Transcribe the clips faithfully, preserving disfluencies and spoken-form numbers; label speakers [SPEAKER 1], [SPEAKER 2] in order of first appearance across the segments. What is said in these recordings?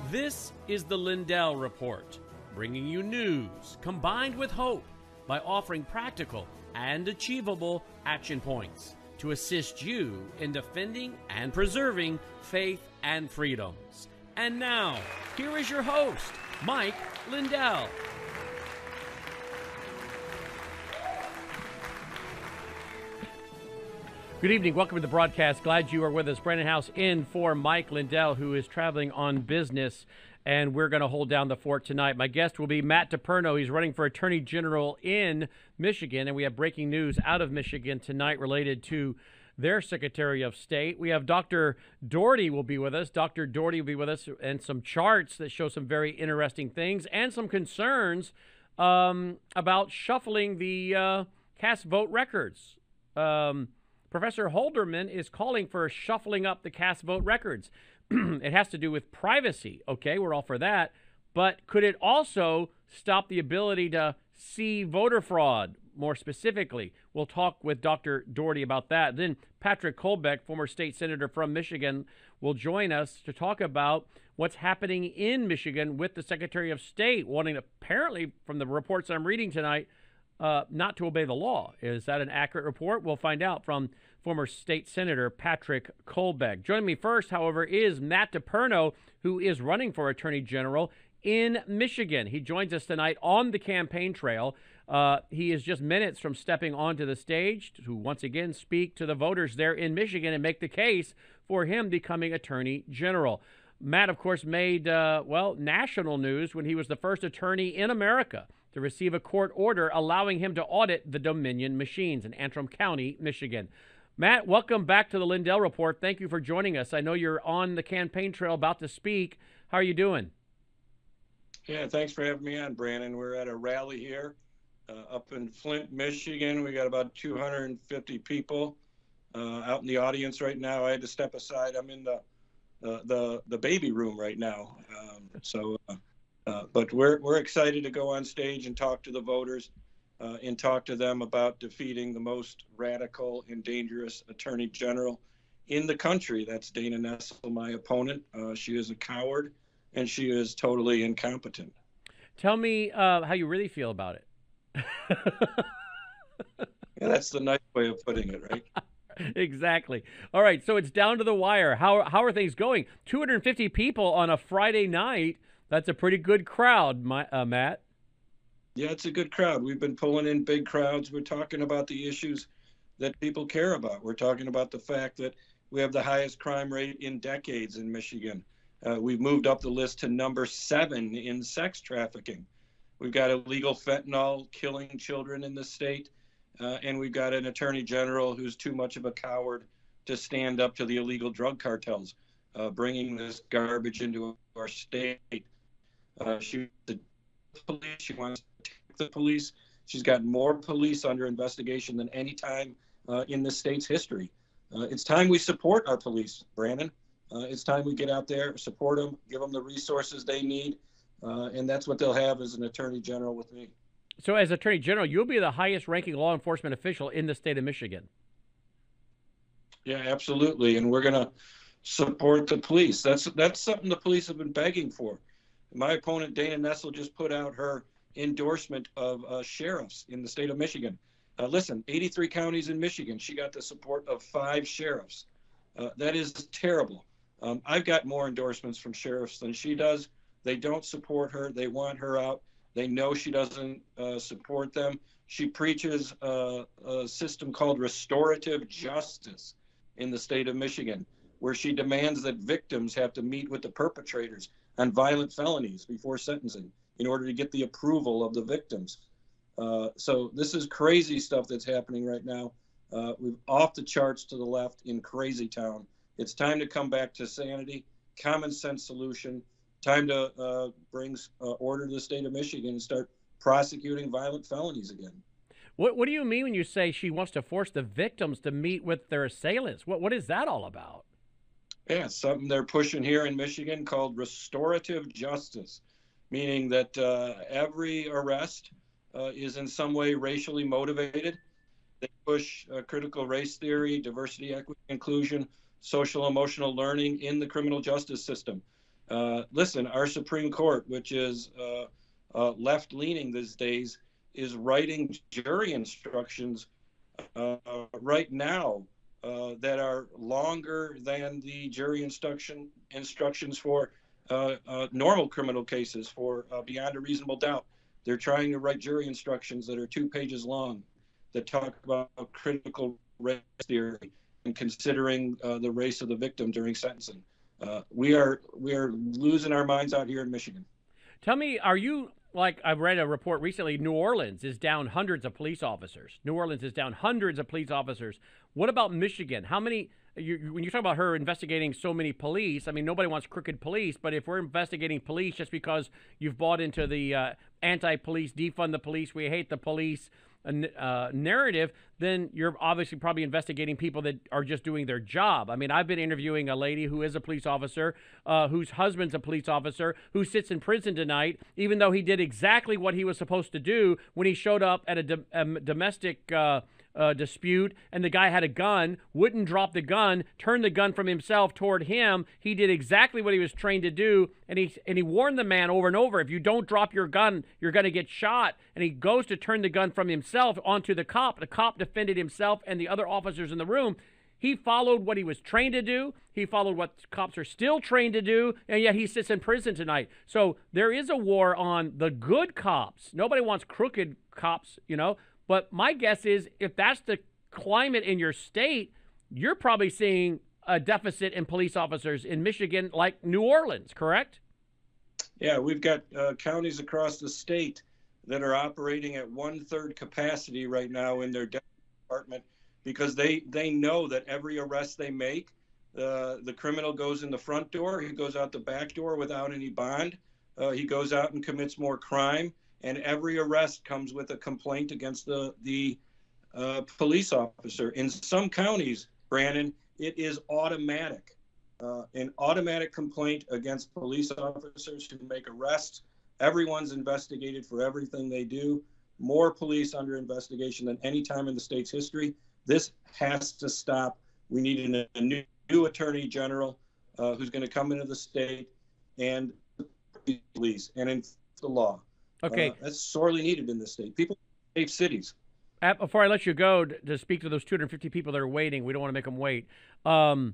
[SPEAKER 1] This is the Lindell Report, bringing you news combined with hope by offering practical and achievable action points to assist you in defending and preserving faith and freedoms. And now, here is your host, Mike Lindell. Good evening. Welcome to the broadcast. Glad you are with us. Brandon House in for Mike Lindell, who is traveling on business, and we're going to hold down the fort tonight. My guest will be Matt DePerno. He's running for Attorney General in Michigan, and we have breaking news out of Michigan tonight related to their Secretary of State. We have Doctor Doherty will be with us. Doctor Doherty will be with us, and some charts that show some very interesting things and some concerns um, about shuffling the uh, cast vote records. Um Professor Holderman is calling for shuffling up the cast vote records. It has to do with privacy. Okay, we're all for that. But could it also stop the ability to see voter fraud more specifically? We'll talk with Doctor Doherty about that. Then Patrick Kolbeck, former state senator from Michigan, will join us to talk about what's happening in Michigan with the Secretary of State wanting, apparently, from the reports I'm reading tonight, Uh, not to obey the law. Is that an accurate report? We'll find out from former state senator Patrick Kolbeck. Joining me first, however, is Matt DePerno, who is running for Attorney General in Michigan. He joins us tonight on the campaign trail. Uh, he is just minutes from stepping onto the stage to once again speak to the voters there in Michigan and make the case for him becoming Attorney General. Matt, of course, made, uh, well, national news when he was the first attorney in America to receive a court order allowing him to audit the Dominion machines in Antrim County, Michigan. Matt, welcome back to the Lindell Report. Thank you for joining us. I know you're on the campaign trail about to speak. How are you doing?
[SPEAKER 2] Yeah, thanks for having me on, Brandon. We're at a rally here uh, up in Flint, Michigan. We got about two hundred fifty people uh, out in the audience right now. I had to step aside. I'm in the uh, the the baby room right now. Um, so. Uh, Uh, but we're we're excited to go on stage and talk to the voters uh, and talk to them about defeating the most radical and dangerous attorney general in the country. That's Dana Nessel, my opponent. Uh, she is a coward, and she is totally incompetent.
[SPEAKER 1] Tell me uh, how you really feel about it.
[SPEAKER 2] Yeah, that's the nice way of putting it, right?
[SPEAKER 1] Exactly. All right, so it's down to the wire. How how are things going? two hundred fifty people on a Friday night. That's a pretty good crowd, my, uh, Matt.
[SPEAKER 2] Yeah, it's a good crowd. We've been pulling in big crowds. We're talking about the issues that people care about. We're talking about the fact that we have the highest crime rate in decades in Michigan. Uh, we've moved up the list to number seven in sex trafficking. We've got illegal fentanyl killing children in the state. Uh, and we've got an attorney general who's too much of a coward to stand up to the illegal drug cartels, uh, bringing this garbage into our state. Uh, she the police. She wants to take the police. She's got more police under investigation than any time uh, in the state's history. Uh, it's time we support our police, Brandon. Uh, it's time we get out there, support them, give them the resources they need, uh, and that's what they'll have as an attorney general with me.
[SPEAKER 1] So as attorney general, you'll be the highest-ranking law enforcement official in the state of Michigan.
[SPEAKER 2] Yeah, absolutely, and we're going to support the police. That's that's something the police have been begging for. My opponent, Dana Nessel, just put out her endorsement of uh, sheriffs in the state of Michigan. Uh, listen, eighty-three counties in Michigan. She got the support of five sheriffs. Uh, that is terrible. Um, I've got more endorsements from sheriffs than she does. They don't support her. They want her out. They know she doesn't uh, support them. She preaches uh, a system called restorative justice in the state of Michigan, where she demands that victims have to meet with the perpetrators on violent felonies before sentencing in order to get the approval of the victims. Uh, so this is crazy stuff that's happening right now. Uh, we've off the charts to the left in crazy town. It's time to come back to sanity, common sense solution, time to uh, bring uh, order to the state of Michigan and start prosecuting violent felonies again.
[SPEAKER 1] What What do you mean when you say she wants to force the victims to meet with their assailants? What What is that all about?
[SPEAKER 2] Yeah, it's something they're pushing here in Michigan called restorative justice, meaning that uh, every arrest uh, is in some way racially motivated. They push uh, critical race theory, diversity, equity, inclusion, social emotional learning in the criminal justice system. Uh, listen, our Supreme Court, which is uh, uh, left-leaning these days, is writing jury instructions uh, right now uh, that are longer than the jury instruction instructions for uh, uh, normal criminal cases for uh, beyond a reasonable doubt. They're trying to write jury instructions that are two pages long that talk about critical race theory and considering uh, the race of the victim during sentencing. Uh, we are we are losing our minds out here in Michigan.
[SPEAKER 1] Tell me, are you, like I've read a report recently, New Orleans is down hundreds of police officers. New Orleans is down hundreds of police officers. What about Michigan? How many, you, when you talk about her investigating so many police, I mean, nobody wants crooked police, but if we're investigating police just because you've bought into the uh, anti-police, defund the police, we hate the police uh, narrative, then you're obviously probably investigating people that are just doing their job. I mean, I've been interviewing a lady who is a police officer, uh, whose husband's a police officer, who sits in prison tonight, even though he did exactly what he was supposed to do when he showed up at a, do- a domestic uh, uh, dispute, and the guy had a gun, wouldn't drop the gun, turned the gun from himself toward him. He did exactly what he was trained to do, and he and he warned the man over and over, if you don't drop your gun, you're going to get shot. And he goes to turn the gun from himself onto the cop. The cop defended himself and the other officers in the room. He followed what he was trained to do. He followed what cops are still trained to do, and yet he sits in prison tonight. So there is a war on the good cops. Nobody wants crooked cops, you know. But my guess is if that's the climate in your state, you're probably seeing a deficit in police officers in Michigan like New Orleans, correct?
[SPEAKER 2] Yeah, we've got uh, counties across the state that are operating at one-third capacity right now in their department because they, they know that every arrest they make, uh, the criminal goes in the front door, he goes out the back door without any bond, uh, he goes out and commits more crime, and every arrest comes with a complaint against the, the uh, police officer. In some counties, Brandon, it is automatic. Uh, an automatic complaint against police officers who make arrests. Everyone's investigated for everything they do. More police under investigation than any time in the state's history. This has to stop. We need a, a new, new attorney general uh, who's going to come into the state and police and enforce the law.
[SPEAKER 1] Okay.
[SPEAKER 2] Uh, that's sorely needed in this state. People save cities.
[SPEAKER 1] Before I let you go to, to speak to those two hundred fifty people that are waiting, we don't want to make them wait. Um,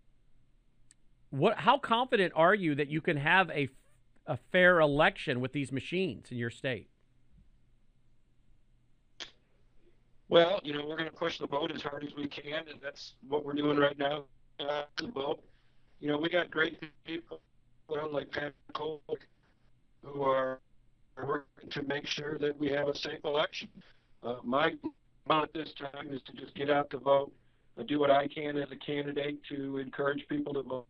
[SPEAKER 1] what? How confident are you that you can have a, a fair election with these machines in your state?
[SPEAKER 2] Well, you know, we're going to push the vote as hard as we can, and that's what we're doing right now. Uh, the vote. You know, we got great people like Pat Cole who are working to make sure that we have a safe election. Uh, my goal at this time is to just get out to vote, uh, do what I can as a candidate to encourage people to vote.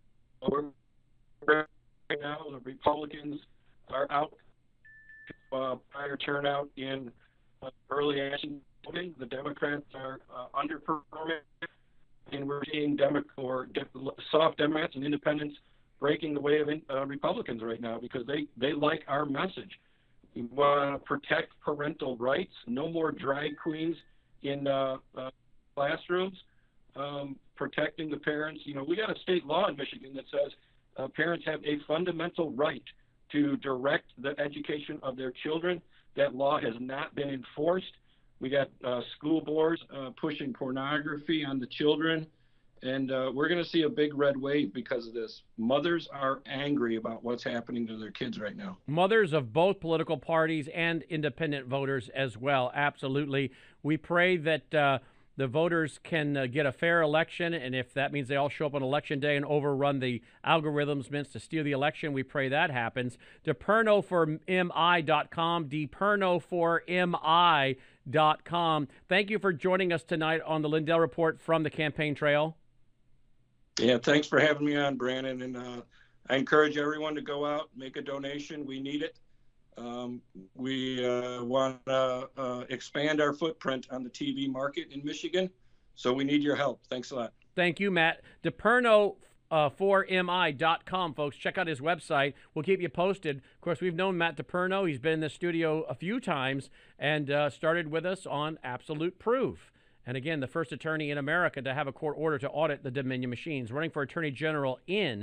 [SPEAKER 2] Right now, the Republicans are out uh, prior turnout in uh, early action voting. The Democrats are uh, underperforming, and we're seeing Demo- or de- soft Democrats and independents breaking the way of in, uh, Republicans right now because they, they like our message. We want to protect parental rights. No more drag queens in uh, uh, classrooms. Um, protecting the parents. You know, we got a state law in Michigan that says uh, parents have a fundamental right to direct the education of their children. That law has not been enforced. We got uh, school boards uh, pushing pornography on the children. And uh, we're going to see a big red wave because of this. Mothers are angry about what's happening to their kids right now.
[SPEAKER 1] Mothers of both political parties and independent voters as well. Absolutely. We pray that uh, the voters can uh, get a fair election. And if that means they all show up on election day and overrun the algorithms meant to steal the election, we pray that happens. DePerno for M I dot com. DePerno for M I dot com. Thank you for joining us tonight on the Lindell Report from the campaign trail.
[SPEAKER 2] Yeah, thanks for having me on, Brandon. And uh, I encourage everyone to go out, make a donation. We need it. Um, we uh, want to uh, expand our footprint on the T V market in Michigan, so we need your help. Thanks a lot.
[SPEAKER 1] Thank you, Matt. DePerno uh, for M I dot com, folks. Check out his website. We'll keep you posted. Of course, we've known Matt DePerno. He's been in the studio a few times and uh, started with us on Absolute Proof. And again, the first attorney in America to have a court order to audit the Dominion machines, running for Attorney General in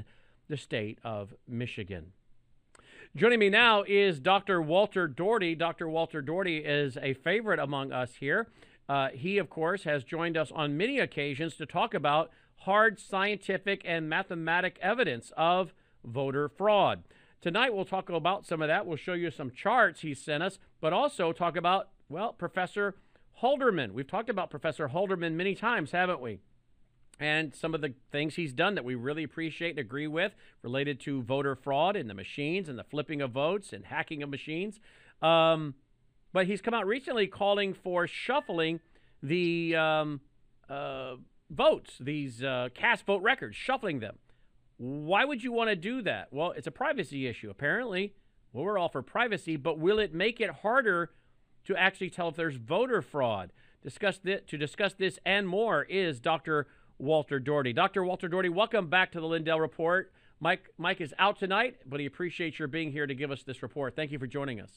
[SPEAKER 1] the state of Michigan. Joining me now is Doctor Walter Doherty. Doctor Walter Doherty is a favorite among us here. Uh, he, of course, has joined us on many occasions to talk about hard scientific and mathematic evidence of voter fraud. Tonight, we'll talk about some of that. We'll show you some charts he sent us, but also talk about, well, Professor Halderman. We've talked about Professor Halderman many times, haven't we? And some of the things he's done that we really appreciate and agree with related to voter fraud and the machines and the flipping of votes and hacking of machines. Um, but he's come out recently calling for shuffling the um, uh, votes, these uh, cast vote records, shuffling them. Why would you want to do that? Well, it's a privacy issue, apparently. Well, we're all for privacy, but will it make it harder to actually tell if there's voter fraud? Discuss this, to discuss this and more is Doctor Walter Doherty. Doctor Walter Doherty, welcome back to the Lindell Report. Mike Mike is out tonight, but he appreciates your being here to give us this report. Thank you for joining us.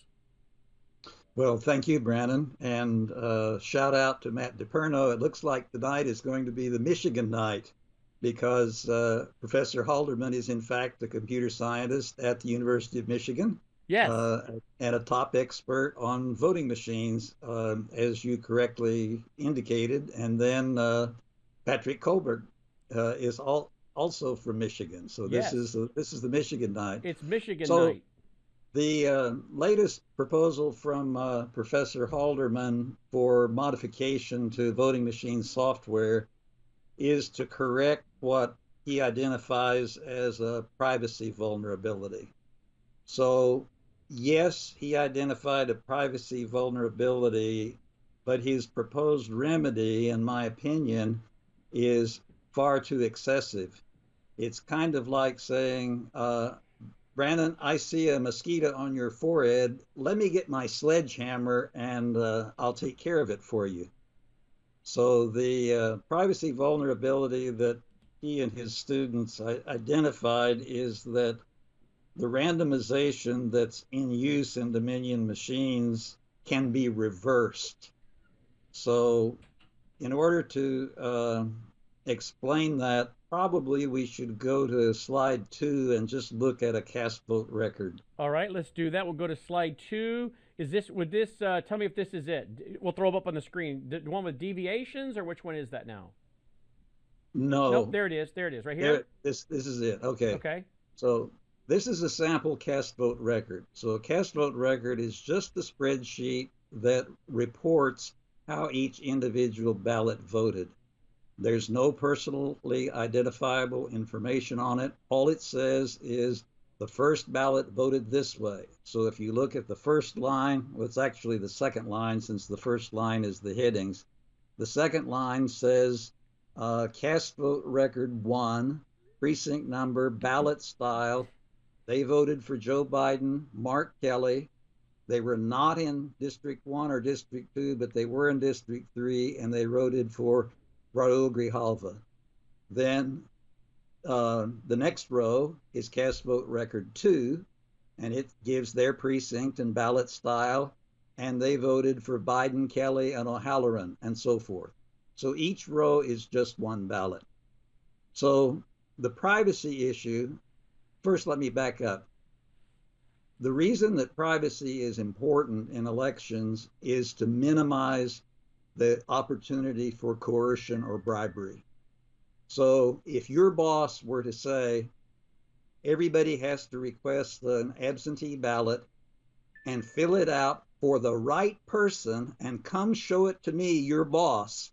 [SPEAKER 3] Well, thank you, Brandon, and uh, shout out to Matt DePerno. It looks like tonight is going to be the Michigan night because uh, Professor Halderman is, in fact, a computer scientist at the University of Michigan.
[SPEAKER 1] Yes.
[SPEAKER 3] Uh, and a top expert on voting machines, uh, as you correctly indicated. And then uh, Patrick Colbert uh, is all, also from Michigan. So this
[SPEAKER 1] yes.
[SPEAKER 3] is a, this is the Michigan night.
[SPEAKER 1] It's Michigan
[SPEAKER 3] so
[SPEAKER 1] night.
[SPEAKER 3] The uh, latest proposal from uh, Professor Halderman for modification to voting machine software is to correct what he identifies as a privacy vulnerability. So yes, he identified a privacy vulnerability, but his proposed remedy, in my opinion, is far too excessive. It's kind of like saying, uh, Brandon, I see a mosquito on your forehead. Let me get my sledgehammer and uh, I'll take care of it for you. So the uh, privacy vulnerability that he and his students identified is that the randomization that's in use in Dominion machines can be reversed. So in order to uh, explain that, probably we should go to slide two and just look at a cast vote record.
[SPEAKER 1] All right, let's do that. We'll go to slide two. Is this, would this, uh, tell me if this is it. We'll throw it up on the screen. The one with deviations, or which one is that now?
[SPEAKER 3] No.
[SPEAKER 1] Nope, there it is. There it is, right here.
[SPEAKER 3] There, this, this is it. Okay.
[SPEAKER 1] Okay.
[SPEAKER 3] So this is a sample cast vote record. So a cast vote record is just the spreadsheet that reports how each individual ballot voted. There's no personally identifiable information on it. All it says is the first ballot voted this way. So if you look at the first line, well, it's actually the second line since the first line is the headings. The second line says uh, cast vote record one, precinct number, ballot style. They voted for Joe Biden, Mark Kelly. They were not in District one or District two, but they were in District three, and they voted for Raul Grijalva. Then uh, the next row is cast vote record two, and it gives their precinct and ballot style, and they voted for Biden, Kelly, and O'Halloran, and so forth. So each row is just one ballot. So the privacy issue, first let me back up. The reason that privacy is important in elections is to minimize the opportunity for coercion or bribery. So if your boss were to say, everybody has to request an absentee ballot and fill it out for the right person and come show it to me, your boss,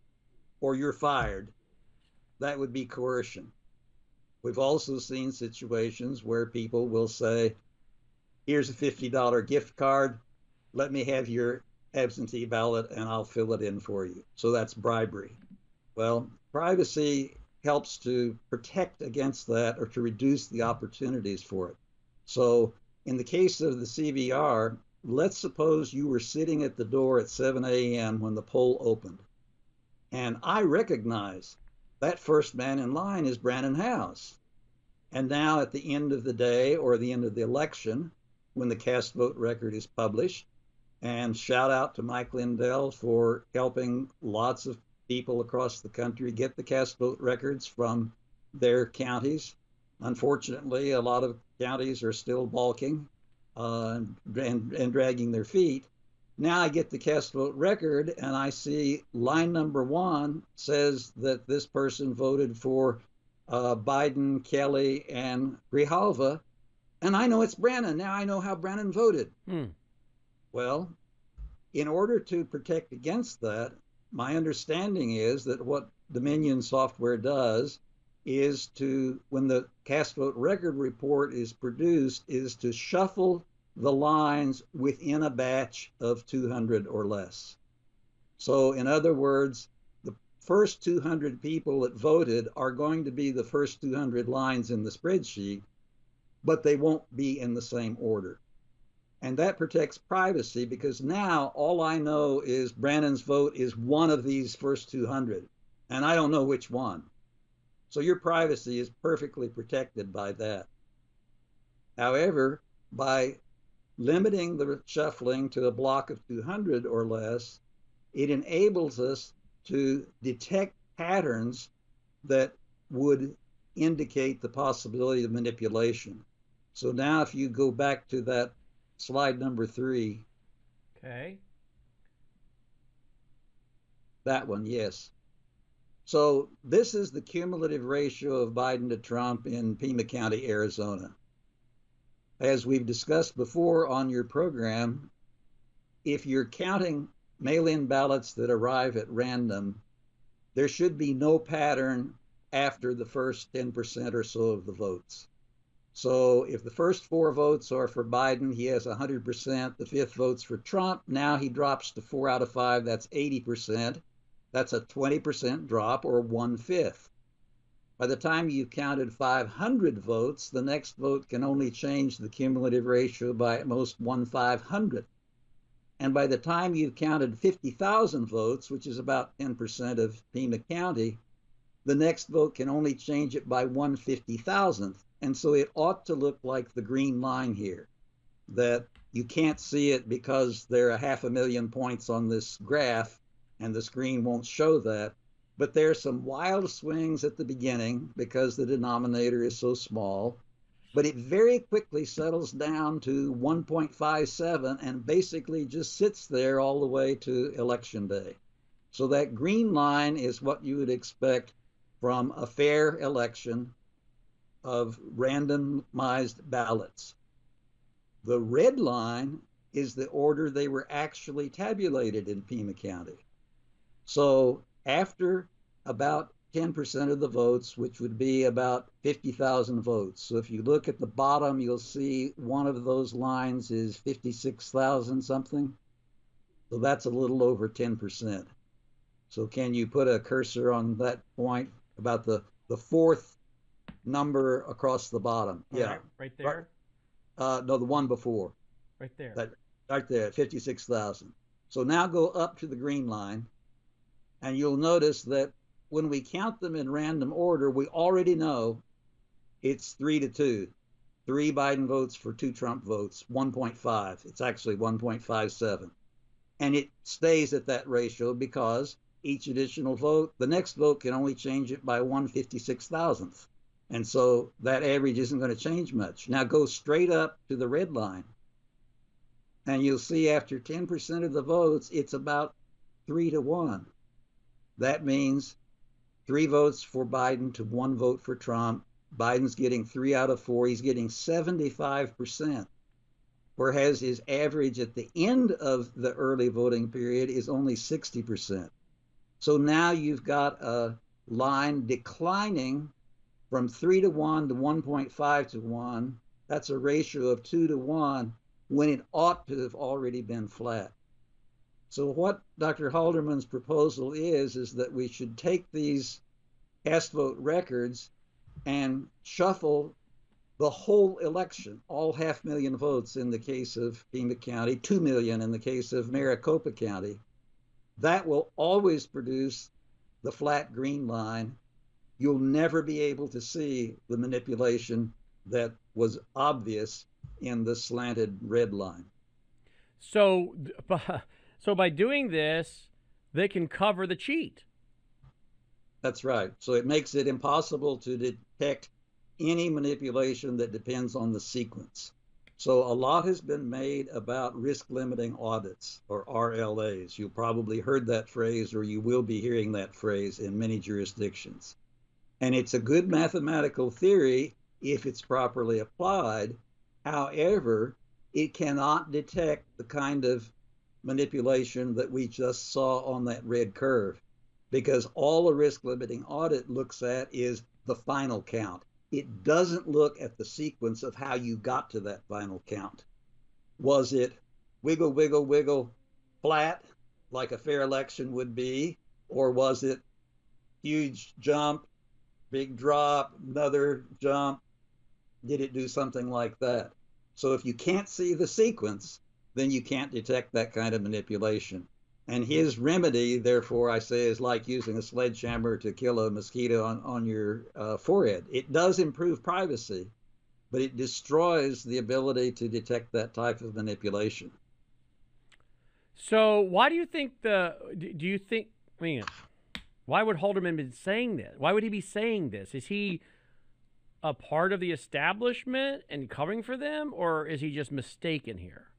[SPEAKER 3] or you're fired, that would be coercion. We've also seen situations where people will say, here's a fifty dollar gift card, let me have your absentee ballot and I'll fill it in for you. So that's bribery. Well, privacy helps to protect against that or to reduce the opportunities for it. So in the case of the C V R, let's suppose you were sitting at the door at seven a m when the poll opened. And I recognize that first man in line is Brandon House. And now at the end of the day or the end of the election, when the cast vote record is published, and shout out to Mike Lindell for helping lots of people across the country get the cast vote records from their counties. Unfortunately, a lot of counties are still balking uh, and, and dragging their feet. Now I get the cast vote record and I see line number one says that this person voted for uh, Biden, Kelly, and Grijalva, and I know it's Brannon. Now I know how Brannon voted.
[SPEAKER 1] Hmm.
[SPEAKER 3] Well, in order to protect against that, my understanding is that what Dominion software does is to, when the cast vote record report is produced, is to shuffle the lines within a batch of two hundred or less. So in other words, the first two hundred people that voted are going to be the first two hundred lines in the spreadsheet, but they won't be in the same order. And that protects privacy because now all I know is Brannon's vote is one of these first two hundred, and I don't know which one. So your privacy is perfectly protected by that. However, by limiting the shuffling to a block of two hundred or less, it enables us to detect patterns that would indicate the possibility of manipulation. So now if you go back to that slide number three.
[SPEAKER 1] Okay.
[SPEAKER 3] That one, yes. So this is the cumulative ratio of Biden to Trump in Pima County, Arizona. As we've discussed before on your program, if you're counting mail-in ballots that arrive at random, there should be no pattern after the first ten percent or so of the votes. So if the first four votes are for Biden, he has one hundred percent. The fifth vote's for Trump. Now he drops to four out of five. That's eighty percent. That's a twenty percent drop, or one-fifth. By the time you've counted five hundred votes, the next vote can only change the cumulative ratio by at most one five hundredth. And by the time you've counted fifty thousand votes, which is about ten percent of Pima County, the next vote can only change it by one fifty thousandth. And so it ought to look like the green line here, that you can't see it because there are half a million points on this graph and the screen won't show that. But there are some wild swings at the beginning because the denominator is so small, but it very quickly settles down to one point five seven and basically just sits there all the way to election day. So that green line is what you would expect from a fair election of randomized ballots. The red line is the order they were actually tabulated in Pima County. So after about ten percent of the votes, which would be about fifty thousand votes. So if you look at the bottom, you'll see one of those lines is fifty-six thousand something. So that's a little over ten percent. So can you put a cursor on that point about the, the fourth number across the bottom?
[SPEAKER 1] All
[SPEAKER 3] Yeah.
[SPEAKER 1] Right, right there?
[SPEAKER 3] Uh, no, the one before.
[SPEAKER 1] Right there.
[SPEAKER 3] That, right there, fifty-six thousand. So now go up to the green line, and you'll notice that when we count them in random order, we already know it's three to two. Three Biden votes for two Trump votes, one point five. It's actually one point five seven. And it stays at that ratio because each additional vote, the next vote can only change it by one fifty-six thousandth. And so that average isn't going to change much. Now go straight up to the red line, and you'll see after ten percent of the votes, it's about three to one. That means three votes for Biden to one vote for Trump. Biden's getting three out of four. He's getting seventy-five percent, whereas his average at the end of the early voting period is only sixty percent. So now you've got a line declining from three to one to one point five to one. That's a ratio of two to one when it ought to have already been flat. So what Doctor Halderman's proposal is, is that we should take these cast vote records and shuffle the whole election, all half million votes in the case of Pima County, two million in the case of Maricopa County. That will always produce the flat green line. You'll never be able to see the manipulation that was obvious in the slanted red line.
[SPEAKER 1] So, so by doing this, they can cover the cheat.
[SPEAKER 3] That's right. So it makes it impossible to detect any manipulation that depends on the sequence. So a lot has been made about risk limiting audits, or R L As. You'll probably heard that phrase, or you will be hearing that phrase in many jurisdictions. And it's a good mathematical theory if it's properly applied. However, it cannot detect the kind of manipulation that we just saw on that red curve, because all a risk limiting audit looks at is the final count. It doesn't look at the sequence of how you got to that final count. Was it wiggle, wiggle, wiggle, flat, like a fair election would be? Or was it huge jump, big drop, another jump? Did it do something like that? So if you can't see the sequence, then you can't detect that kind of manipulation. And his remedy, therefore, I say, is like using a sledgehammer to kill a mosquito on, on your uh, forehead. It does improve privacy, but it destroys the ability to detect that type of manipulation.
[SPEAKER 1] So why do you think the, do you think, I mean, why would Halderman be saying this? Why would he be saying this? Is he a part of the establishment and covering for them, or is he just mistaken here?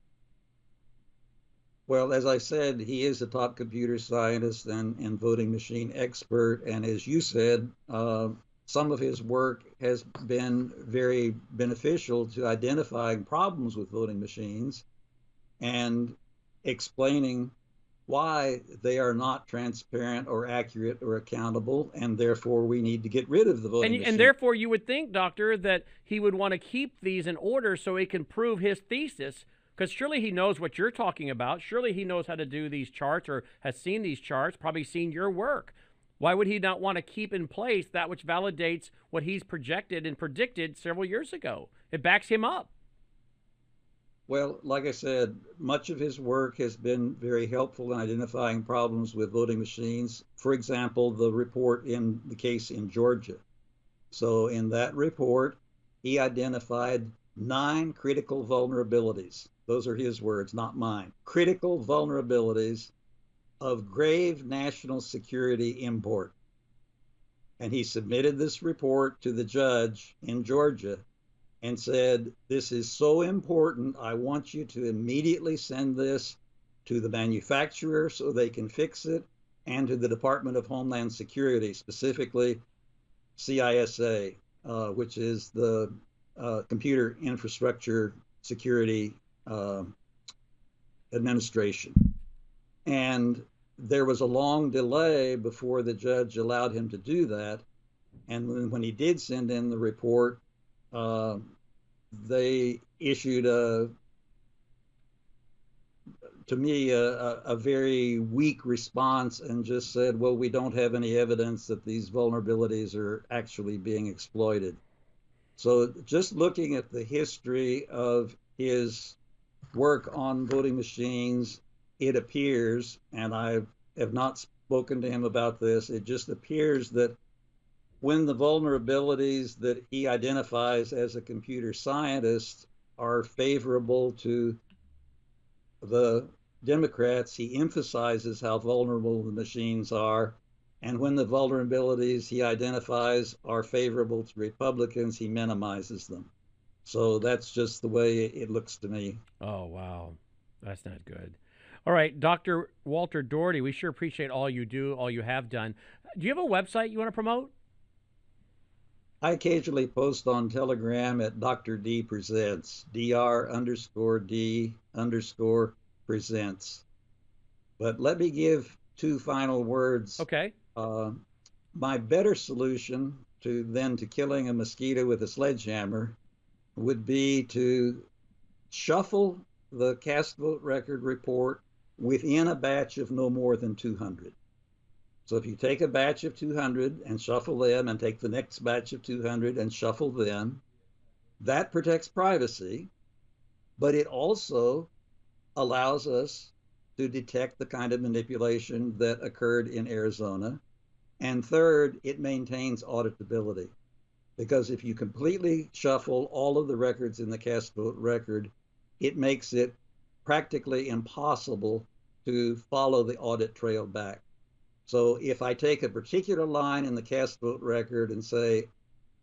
[SPEAKER 3] Well, as I said, he is a top computer scientist and, and voting machine expert. And as you said, uh, some of his work has been very beneficial to identifying problems with voting machines and explaining why they are not transparent or accurate or accountable, and therefore we need to get rid of the voting
[SPEAKER 1] and,
[SPEAKER 3] machine.
[SPEAKER 1] And therefore you would think, Doctor, that he would want to keep these in order so he can prove his thesis, because surely he knows what you're talking about. Surely he knows how to do these charts, or has seen these charts, probably seen your work. Why would he not want to keep in place that which validates what he's projected and predicted several years ago? It backs him up.
[SPEAKER 3] Well, like I said, much of his work has been very helpful in identifying problems with voting machines. For example, the report in the case in Georgia. So in that report, he identified nine critical vulnerabilities. Those are his words, not mine. Critical vulnerabilities of grave national security import. And he submitted this report to the judge in Georgia and said, this is so important, I want you to immediately send this to the manufacturer so they can fix it, and to the Department of Homeland Security, specifically C I S A, uh, which is the uh, Computer Infrastructure Security uh, Administration. And there was a long delay before the judge allowed him to do that. And when he did send in the report, uh, they issued a, to me, a, a very weak response and just said, well, we don't have any evidence that these vulnerabilities are actually being exploited. So just looking at the history of his work on voting machines, it appears, and I have not spoken to him about this, it just appears that when the vulnerabilities that he identifies as a computer scientist are favorable to the Democrats, he emphasizes how vulnerable the machines are. And when the vulnerabilities he identifies are favorable to Republicans, he minimizes them. So that's just the way it looks to me.
[SPEAKER 1] Oh, wow. That's not good. All right, Doctor Walter Daugherty, we sure appreciate all you do, all you have done. Do you have a website you want to promote?
[SPEAKER 3] I occasionally post on Telegram at Doctor D Presents, Dr underscore D underscore presents. But let me give two final words.
[SPEAKER 1] Okay.
[SPEAKER 3] Uh, my better solution to then to killing a mosquito with a sledgehammer would be to shuffle the cast vote record report within a batch of no more than two hundred. So if you take a batch of two hundred and shuffle them, and take the next batch of two hundred and shuffle them, that protects privacy, but it also allows us to detect the kind of manipulation that occurred in Arizona. And third, it maintains auditability, because if you completely shuffle all of the records in the cast vote record, it makes it practically impossible to follow the audit trail back. So if I take a particular line in the cast vote record and say,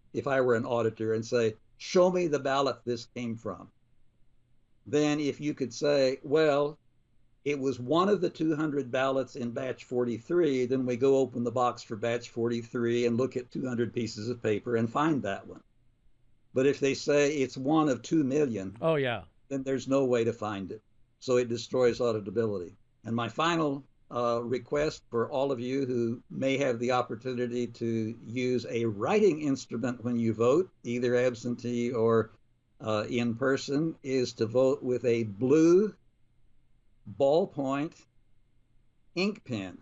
[SPEAKER 3] if I were an auditor, and say, show me the ballot this came from. Then if you could say, well, it was one of the two hundred ballots in batch forty-three, then we go open the box for batch forty-three and look at two hundred pieces of paper and find that one. But if they say it's one of two million,
[SPEAKER 1] oh yeah,
[SPEAKER 3] then there's no way to find it. So it destroys auditability. And my final uh, request for all of you who may have the opportunity to use a writing instrument when you vote, either absentee or uh, in person, is to vote with a blue ballpoint ink pen.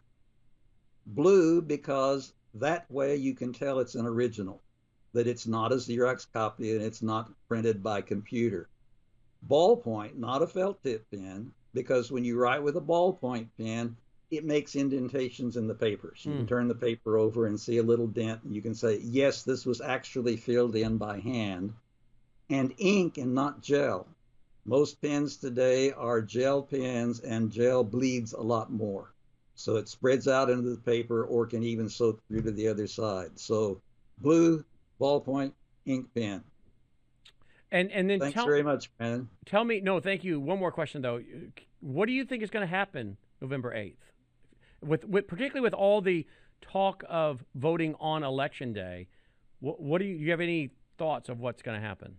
[SPEAKER 3] Blue because that way you can tell it's an original, that it's not a Xerox copy and it's not printed by computer. Ballpoint, not a felt tip pen, because when you write with a ballpoint pen, it makes indentations in the paper. So you
[SPEAKER 1] Hmm.
[SPEAKER 3] can turn the paper over and see a little dent, and you can say, yes, this was actually filled in by hand. And ink and not gel. Most pens today are gel pens, and gel bleeds a lot more. So it spreads out into the paper or can even soak through to the other side. So blue, ballpoint, ink pen.
[SPEAKER 1] And and then
[SPEAKER 3] Thanks
[SPEAKER 1] tell,
[SPEAKER 3] very much, Brandon.
[SPEAKER 1] tell me, no, thank you. One more question though. What do you think is going to happen November eighth? With, with particularly with all the talk of voting on election day, what, what do you, do you have any thoughts of what's going to happen?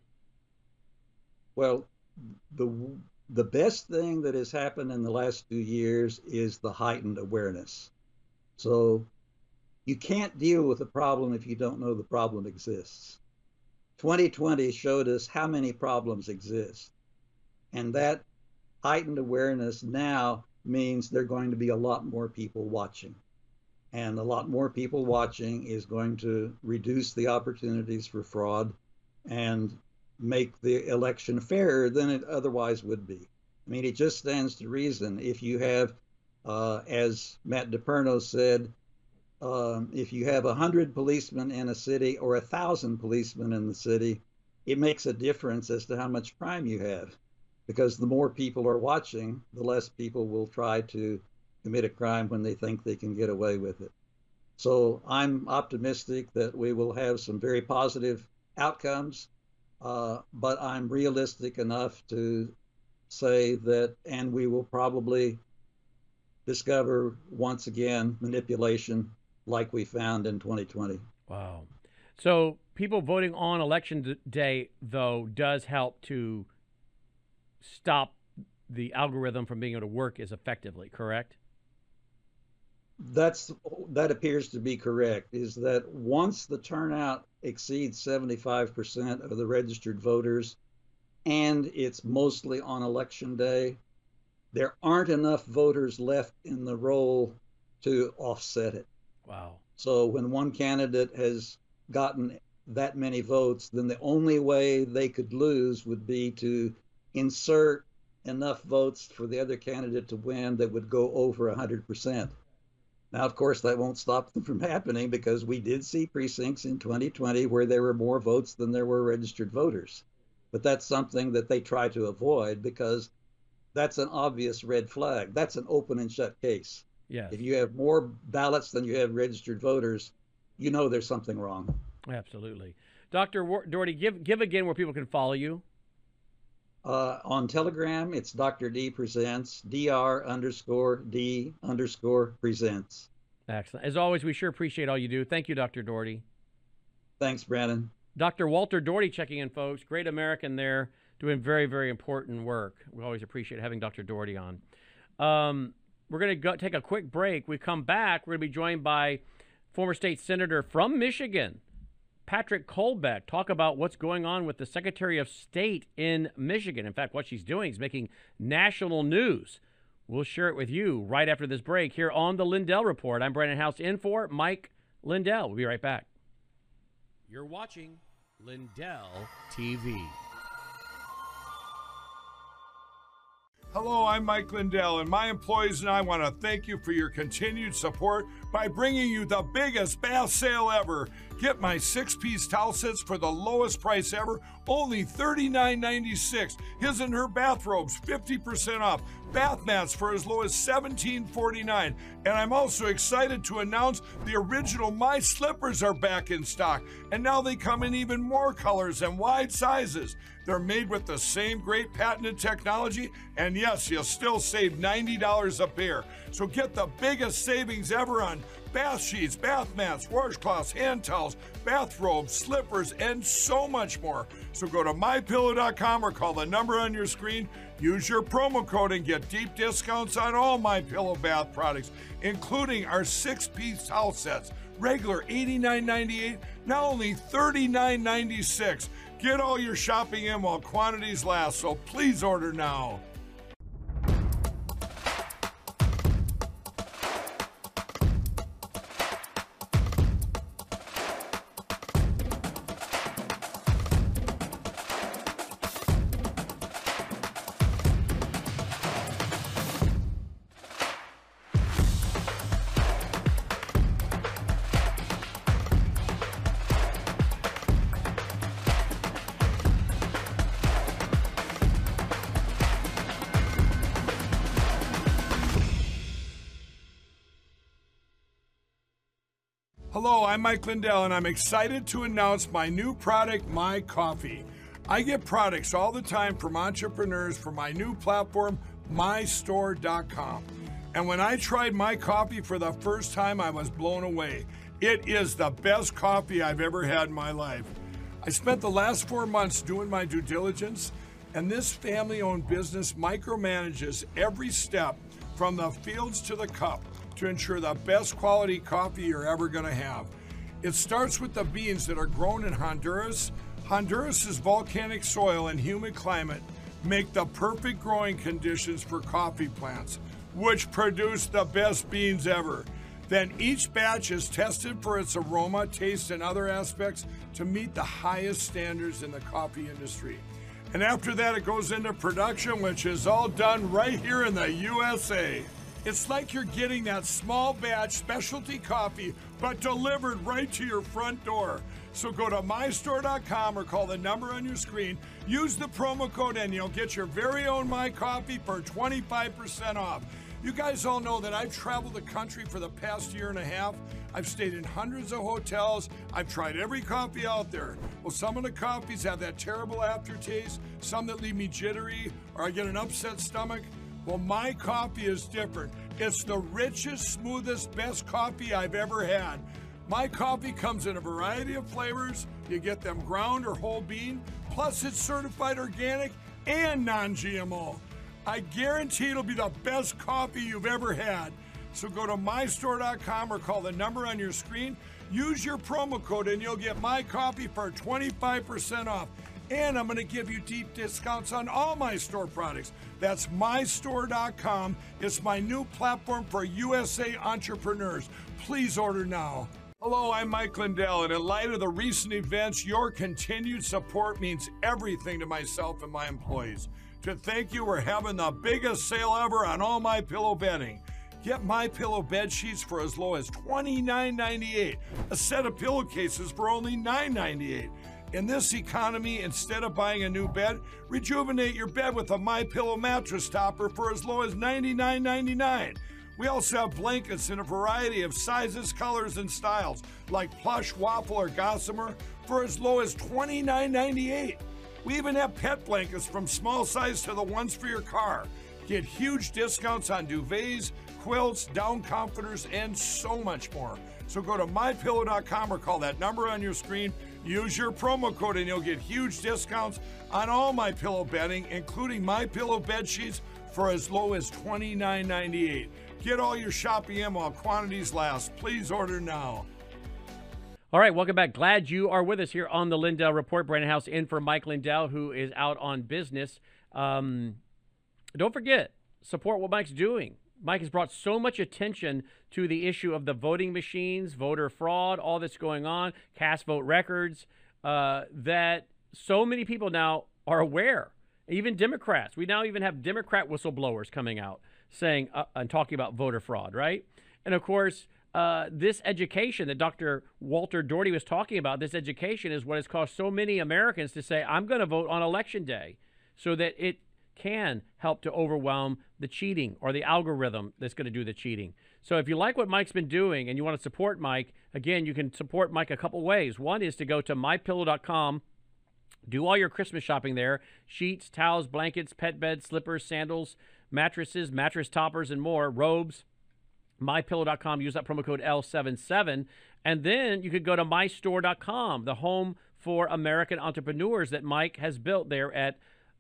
[SPEAKER 3] Well, the the best thing that has happened in the last two years is the heightened awareness. So you can't deal with a problem if you don't know the problem exists. twenty twenty showed us how many problems exist. And that heightened awareness now means there are going to be a lot more people watching. And a lot more people watching is going to reduce the opportunities for fraud and make the election fairer than it otherwise would be. I mean, it just stands to reason. If you have, uh, as Matt DePerno said, um, if you have one hundred policemen in a city or one thousand policemen in the city, it makes a difference as to how much crime you have. Because the more people are watching, the less people will try to commit a crime when they think they can get away with it. So I'm optimistic that we will have some very positive outcomes. Uh, but I'm realistic enough to say that, and we will probably discover once again manipulation like we found in twenty twenty.
[SPEAKER 1] Wow. So people voting on election day, though, does help to stop the algorithm from being able to work as effectively, correct?
[SPEAKER 3] That's that appears to be correct, is that once the turnout exceeds seventy-five percent of the registered voters, and it's mostly on election day, there aren't enough voters left in the roll to offset it.
[SPEAKER 1] Wow.
[SPEAKER 3] So when one candidate has gotten that many votes, then the only way they could lose would be to insert enough votes for the other candidate to win that would go over one hundred percent. Now, of course, that won't stop them from happening, because we did see precincts in twenty twenty where there were more votes than there were registered voters. But that's something that they try to avoid, because that's an obvious red flag. That's an open and shut case.
[SPEAKER 1] Yes.
[SPEAKER 3] If you have more ballots than you have registered voters, you know there's something wrong.
[SPEAKER 1] Absolutely. Doctor Doherty, give give again where people can follow you.
[SPEAKER 3] Uh, on Telegram, it's Doctor D Presents, Dr underscore D underscore Presents.
[SPEAKER 1] Excellent. As always, we sure appreciate all you do. Thank you, Doctor Doherty.
[SPEAKER 3] Thanks, Brandon.
[SPEAKER 1] Doctor Walter Doherty checking in, folks. Great American there, doing very, very important work. We always appreciate having Doctor Doherty on. Um, we're going to go take a quick break. We come back, we're going to be joined by former state senator from Michigan, Patrick Colbeck, talk about what's going on with the Secretary of State in Michigan. In fact, what she's doing is making national news. We'll share it with you right after this break here on the Lindell Report. I'm Brandon House in for Mike Lindell. We'll be right back. You're watching Lindell T V.
[SPEAKER 4] Hello, I'm Mike Lindell, and my employees and I want to thank you for your continued support by bringing you the biggest bath sale ever. Get my six-piece towel sets for the lowest price ever, only thirty-nine ninety-six. His and her bathrobes, fifty percent off. Bath mats for as low as seventeen forty-nine. And I'm also excited to announce the original My Slippers are back in stock. And now they come in even more colors and wide sizes. They're made with the same great patented technology, and yes, you'll still save ninety dollars a pair. So get the biggest savings ever on bath sheets, bath mats, washcloths, hand towels, bathrobes, slippers, and so much more. So go to my pillow dot com or call the number on your screen. Use your promo code and get deep discounts on all MyPillow bath products, including our six-piece towel sets. Regular eighty-nine ninety-eight, now only thirty-nine ninety-six. Get all your shopping in while quantities last, so please order now. Hello, I'm Mike Lindell, and I'm excited to announce my new product, My Coffee. I get products all the time from entrepreneurs for my new platform, my store dot com. And when I tried My Coffee for the first time, I was blown away. It is the best coffee I've ever had in my life. I spent the last four months doing my due diligence, and this family-owned business micromanages every step from the fields to the cup to ensure the best quality coffee you're ever going to have. It starts with the beans that are grown in Honduras. Honduras's volcanic soil and humid climate make the perfect growing conditions for coffee plants, which produce the best beans ever. Then each batch is tested for its aroma, taste, and other aspects to meet the highest standards in the coffee industry. And after that, it goes into production, which is all done right here in the U S A. It's like you're getting that small batch specialty coffee, but delivered right to your front door. So go to my store dot com or call the number on your screen. Use the promo code and you'll get your very own My Coffee for twenty-five percent off. You guys all know that I've traveled the country for the past year and a half. I've stayed in hundreds of hotels. I've tried every coffee out there. Well, some of the coffees have that terrible aftertaste, some that leave me jittery, or I get an upset stomach. Well, My Coffee is different. It's the richest, smoothest, best coffee I've ever had. My Coffee comes in a variety of flavors. You get them ground or whole bean. Plus, it's certified organic and non-G M O. I guarantee it'll be the best coffee you've ever had. So go to my store dot com or call the number on your screen. Use your promo code and you'll get My Coffee for twenty-five percent off. And I'm going to give you deep discounts on all my store products. That's my store dot com. It's my new platform for U S A entrepreneurs. Please order now. Hello, I'm Mike Lindell, and in light of the recent events, your continued support means everything to myself and my employees. To thank you, we're having the biggest sale ever on all MyPillow bedding. Get MyPillow bed sheets for as low as twenty-nine ninety-eight. A set of pillowcases for only nine ninety-eight. In this economy, instead of buying a new bed, rejuvenate your bed with a MyPillow mattress topper for as low as ninety-nine ninety-nine. We also have blankets in a variety of sizes, colors, and styles, like plush, waffle, or gossamer, for as low as twenty-nine ninety-eight. We even have pet blankets from small size to the ones for your car. Get huge discounts on duvets, quilts, down comforters, and so much more. So go to my pillow dot com or call that number on your screen. Use your promo code and you'll get huge discounts on all MyPillow bedding, including MyPillow bed sheets for as low as twenty-nine ninety-eight. Get all your shopping in while quantities last. Please order now.
[SPEAKER 1] All right, welcome back. Glad you are with us here on the Lindell Report. Brandon House in for Mike Lindell, who is out on business. Um, don't forget, support what Mike's doing. Mike has brought so much attention to the issue of the voting machines, voter fraud, all that's going on, cast vote records, uh, that so many people now are aware, even Democrats. We now even have Democrat whistleblowers coming out saying uh, and talking about voter fraud, right? And, of course, uh, this education that Doctor Walter Doherty was talking about, this education is what has caused so many Americans to say, I'm going to vote on Election Day, so that it can help to overwhelm the cheating or the algorithm that's going to do the cheating. So if you like what Mike's been doing and you want to support Mike, again, you can support Mike a couple ways. One is to go to my pillow dot com, do all your Christmas shopping there, sheets, towels, blankets, pet beds, slippers, sandals, mattresses, mattress toppers, and more, robes. my pillow dot com, use that promo code L seventy-seven. And then you could go to my store dot com, the home for American entrepreneurs that Mike has built there at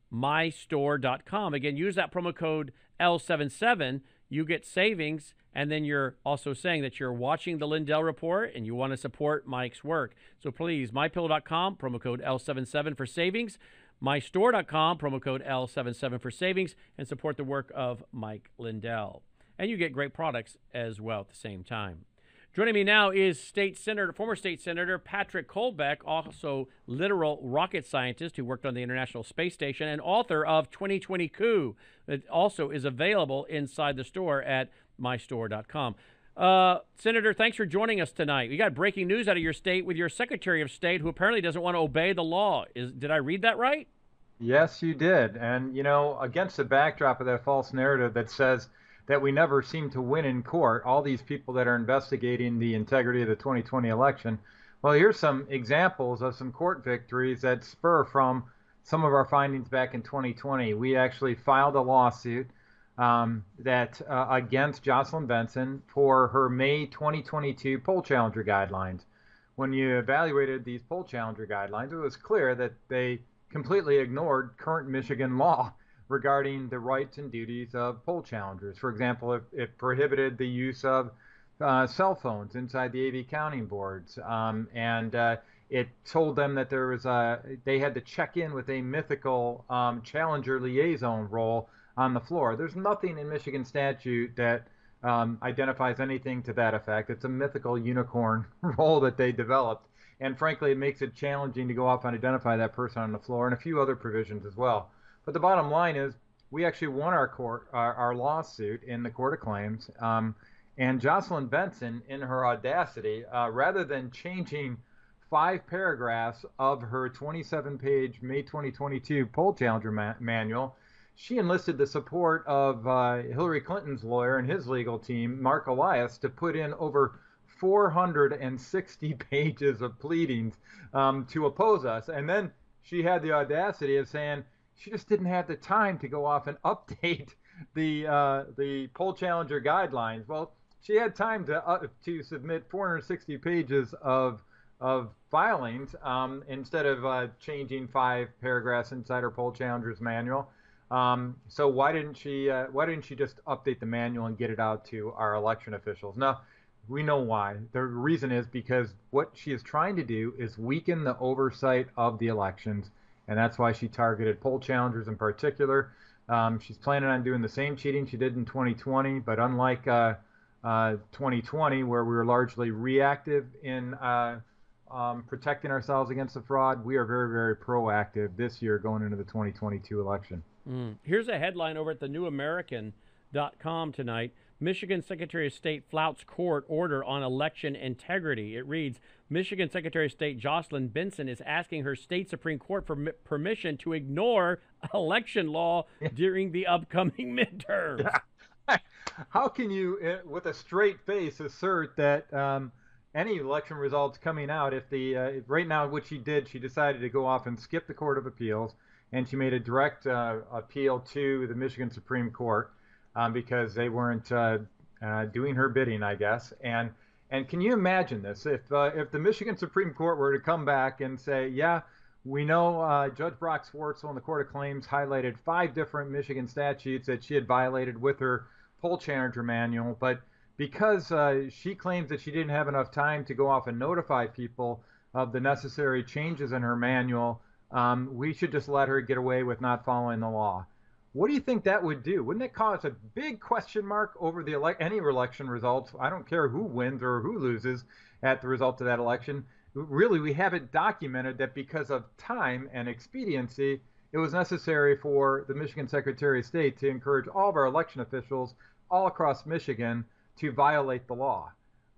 [SPEAKER 1] my store dot com. Again, use that promo code L seventy-seven. You get savings, and then you're also saying that you're watching the Lindell Report and you want to support Mike's work. So please, my pillow dot com, promo code L seventy-seven for savings. my store dot com, promo code L seventy-seven for savings, and support the work of Mike Lindell. And you get great products as well at the same time. Joining me now is State Senator, former State Senator Patrick Kolbeck, also literal rocket scientist who worked on the International Space Station and author of twenty twenty Coup, that also is available inside the store at my store dot com. Uh, Senator, thanks for joining us tonight. We got breaking news out of your state with your Secretary of State, who apparently doesn't want to obey the law. Is did I read that right?
[SPEAKER 5] Yes, you did. And, you know, against the backdrop of that false narrative that says that we never seem to win in court, all these people that are investigating the integrity of the twenty twenty election, well, here's some examples of some court victories that spur from some of our findings back in twenty twenty. We actually filed a lawsuit um, that uh, against Jocelyn Benson for her May twenty twenty-two poll challenger guidelines. When you evaluated these poll challenger guidelines, it was clear that they completely ignored current Michigan law regarding the rights and duties of poll challengers. For example, it, it prohibited the use of uh, cell phones inside the A V counting boards, um, and uh, it told them that there was a, they had to check in with a mythical um, challenger liaison role on the floor. There's nothing in Michigan statute that um, identifies anything to that effect. It's a mythical unicorn role that they developed, and frankly, it makes it challenging to go off and identify that person on the floor, and a few other provisions as well. But the bottom line is, we actually won our court, our, our lawsuit in the Court of Claims, um, and Jocelyn Benson, in her audacity, uh, rather than changing five paragraphs of her twenty-seven page May twenty twenty-two poll challenger ma manual, she enlisted the support of uh, Hillary Clinton's lawyer and his legal team, Mark Elias, to put in over four hundred sixty pages of pleadings um, to oppose us. And then she had the audacity of saying she just didn't have the time to go off and update the uh, the poll challenger guidelines. Well, she had time to uh, to submit four hundred sixty pages of of filings um, instead of uh, changing five paragraphs inside her poll challenger's manual. Um, so why didn't she uh, why didn't she just update the manual and get it out to our election officials? Now, we know why. The reason is because what she is trying to do is weaken the oversight of the elections. And that's why she targeted poll challengers in particular. Um, she's planning on doing the same cheating she did in twenty twenty, but unlike uh, uh, twenty twenty, where we were largely reactive in uh, um, protecting ourselves against the fraud, we are very, very proactive this year going into the twenty twenty-two election.
[SPEAKER 1] Mm. Here's a headline over at the new american dot com tonight. Michigan Secretary of State flouts court order on election integrity. It reads, Michigan Secretary of State Jocelyn Benson is asking her state Supreme Court for permission to ignore election law during the upcoming midterms.
[SPEAKER 5] How can you, with a straight face, assert that um, any election results coming out, if the, uh, right now what she did, she decided to go off and skip the Court of Appeals, and she made a direct uh, appeal to the Michigan Supreme Court. Um, because they weren't uh, uh, doing her bidding, I guess. And and can you imagine this? If uh, if the Michigan Supreme Court were to come back and say, yeah, we know uh, Judge Brock Swartzel in the Court of Claims highlighted five different Michigan statutes that she had violated with her poll challenger manual, but because uh, she claims that she didn't have enough time to go off and notify people of the necessary changes in her manual, um, we should just let her get away with not following the law. What do you think that would do? Wouldn't it cause a big question mark over the ele any election results? I don't care who wins or who loses at the result of that election. Really, we have it documented that because of time and expediency, it was necessary for the Michigan Secretary of State to encourage all of our election officials all across Michigan to violate the law.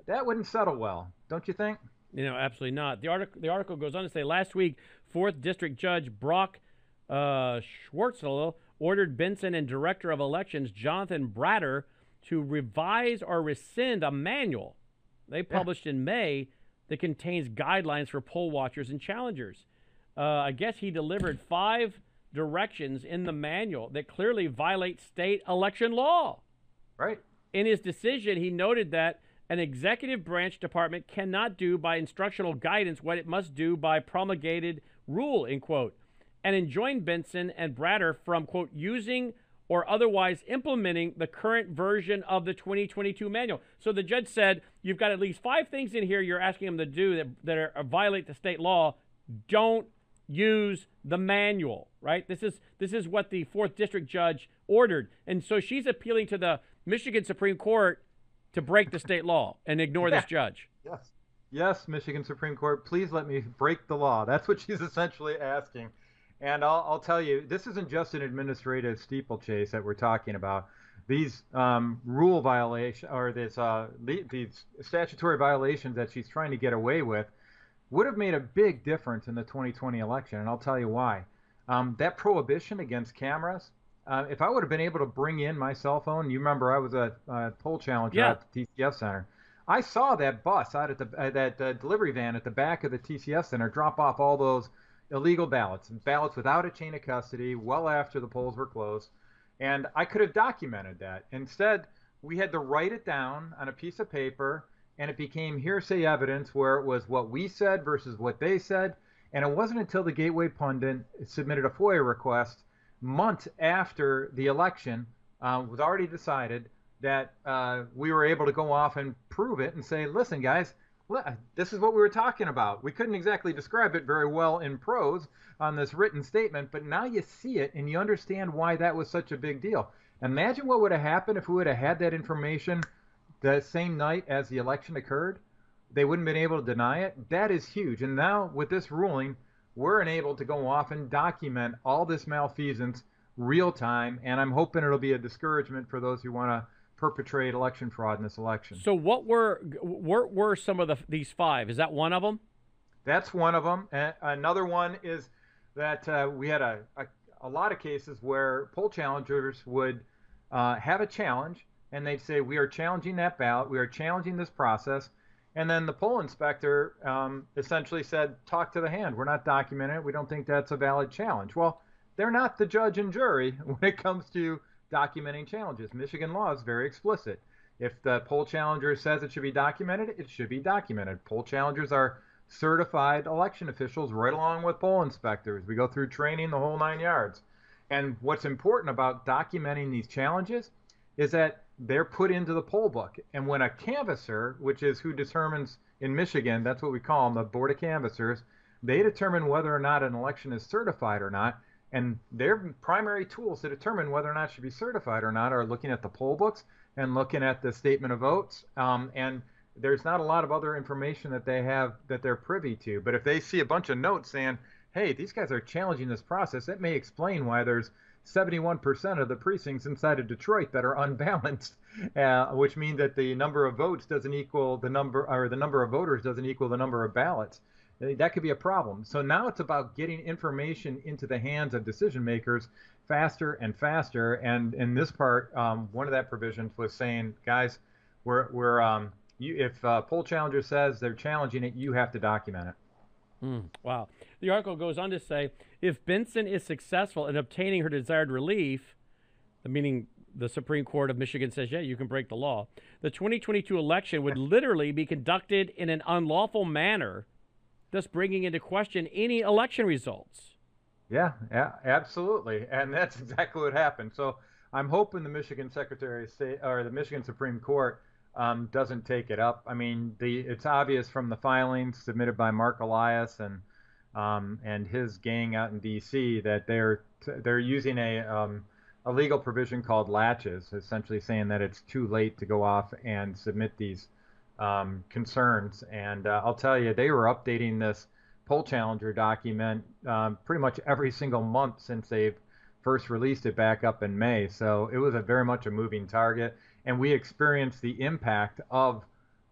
[SPEAKER 5] that wouldn't settle well, don't you think?
[SPEAKER 1] You know, absolutely not. The article the article goes on to say last week, Fourth District Judge Brock uh, Schwartzel ordered Benson and Director of Elections Jonathan Bratter to revise or rescind a manual they published yeah. in May that contains guidelines for poll watchers and challengers. Uh, I guess he delivered five directions in the manual that clearly violate state election law.
[SPEAKER 5] Right.
[SPEAKER 1] In his decision, he noted that an executive branch department cannot do by instructional guidance what it must do by promulgated rule, end quote, and enjoined Benson and Bratter from, quote, using or otherwise implementing the current version of the twenty twenty-two manual. So the judge said, you've got at least five things in here you're asking them to do that, that are, violate the state law. Don't use the manual, right? This is this is what the fourth District judge ordered. And so she's appealing to the Michigan Supreme Court to break the state law and ignore yeah. this judge.
[SPEAKER 5] Yes. Yes, Michigan Supreme Court, please let me break the law. That's what she's essentially asking. And I'll, I'll tell you, this isn't just an administrative steeplechase that we're talking about. These um, rule violations, or this, uh, these statutory violations that she's trying to get away with, would have made a big difference in the twenty twenty election, and I'll tell you why. Um, that prohibition against cameras, uh, if I would have been able to bring in my cell phone, you remember I was a, a poll challenger
[SPEAKER 1] yeah.
[SPEAKER 5] at the T C F Center. I saw that bus out at the uh, that uh, delivery van at the back of the T C F Center drop off all those illegal ballots, ballots without a chain of custody, well after the polls were closed, and I could have documented that. Instead, we had to write it down on a piece of paper, and it became hearsay evidence where it was what we said versus what they said. And it wasn't until the Gateway Pundit submitted a FOIA request months after the election uh, was already decided that uh, we were able to go off and prove it and say, listen, guys, this is what we were talking about. We couldn't exactly describe it very well in prose on this written statement, but now you see it and you understand why that was such a big deal. Imagine what would have happened if we would have had that information the same night as the election occurred. They wouldn't have been able to deny it. That is huge. And now with this ruling, we're enabled to go off and document all this malfeasance real time. And I'm hoping it'll be a discouragement for those who want to perpetrate election fraud in this election.
[SPEAKER 1] So what were what were some of the these five? Is that one of them?
[SPEAKER 5] That's one of them. And another one is that uh, we had a, a, a lot of cases where poll challengers would uh, have a challenge, and they'd say, we are challenging that ballot, we are challenging this process, and then the poll inspector um, essentially said, talk to the hand, we're not documenting it, we don't think that's a valid challenge. Well, they're not the judge and jury when it comes to documenting challenges. Michigan law is very explicit. If the poll challenger says it should be documented, it should be documented. Poll challengers are certified election officials right along with poll inspectors. We go through training the whole nine yards. And what's important about documenting these challenges is that they're put into the poll book. And when a canvasser, which is who determines in Michigan, that's what we call them, the Board of Canvassers, they determine whether or not an election is certified or not. And their primary tools to determine whether or not it should be certified or not are looking at the poll books and looking at the statement of votes. Um, and there's not a lot of other information that they have that they're privy to. But if they see a bunch of notes saying, hey, these guys are challenging this process, that may explain why there's seventy-one percent of the precincts inside of Detroit that are unbalanced, uh, which means that the number of votes doesn't equal the number, or the number of voters doesn't equal the number of ballots. That could be a problem. So now it's about getting information into the hands of decision makers faster and faster. And in this part, um, one of that provisions was saying, guys, we're, we're um, you, if a poll challenger says they're challenging it, you have to document it.
[SPEAKER 1] Mm, wow. The article goes on to say, if Benson is successful in obtaining her desired relief, meaning the Supreme Court of Michigan says, yeah, you can break the law, the twenty twenty-two election would literally be conducted in an unlawful manner, thus bringing into question any election results.
[SPEAKER 5] Yeah, yeah, absolutely. And that's exactly what happened. So I'm hoping the Michigan Secretary of State, or the Michigan Supreme Court um, doesn't take it up. I mean, the it's obvious from the filings submitted by Mark Elias and um, and his gang out in D C that they're they're using a um, a legal provision called latches, essentially saying that it's too late to go off and submit these Um, concerns. And uh, I'll tell you, they were updating this poll challenger document um, pretty much every single month since they've first released it back up in May. So it was a very much a moving target. And we experienced the impact of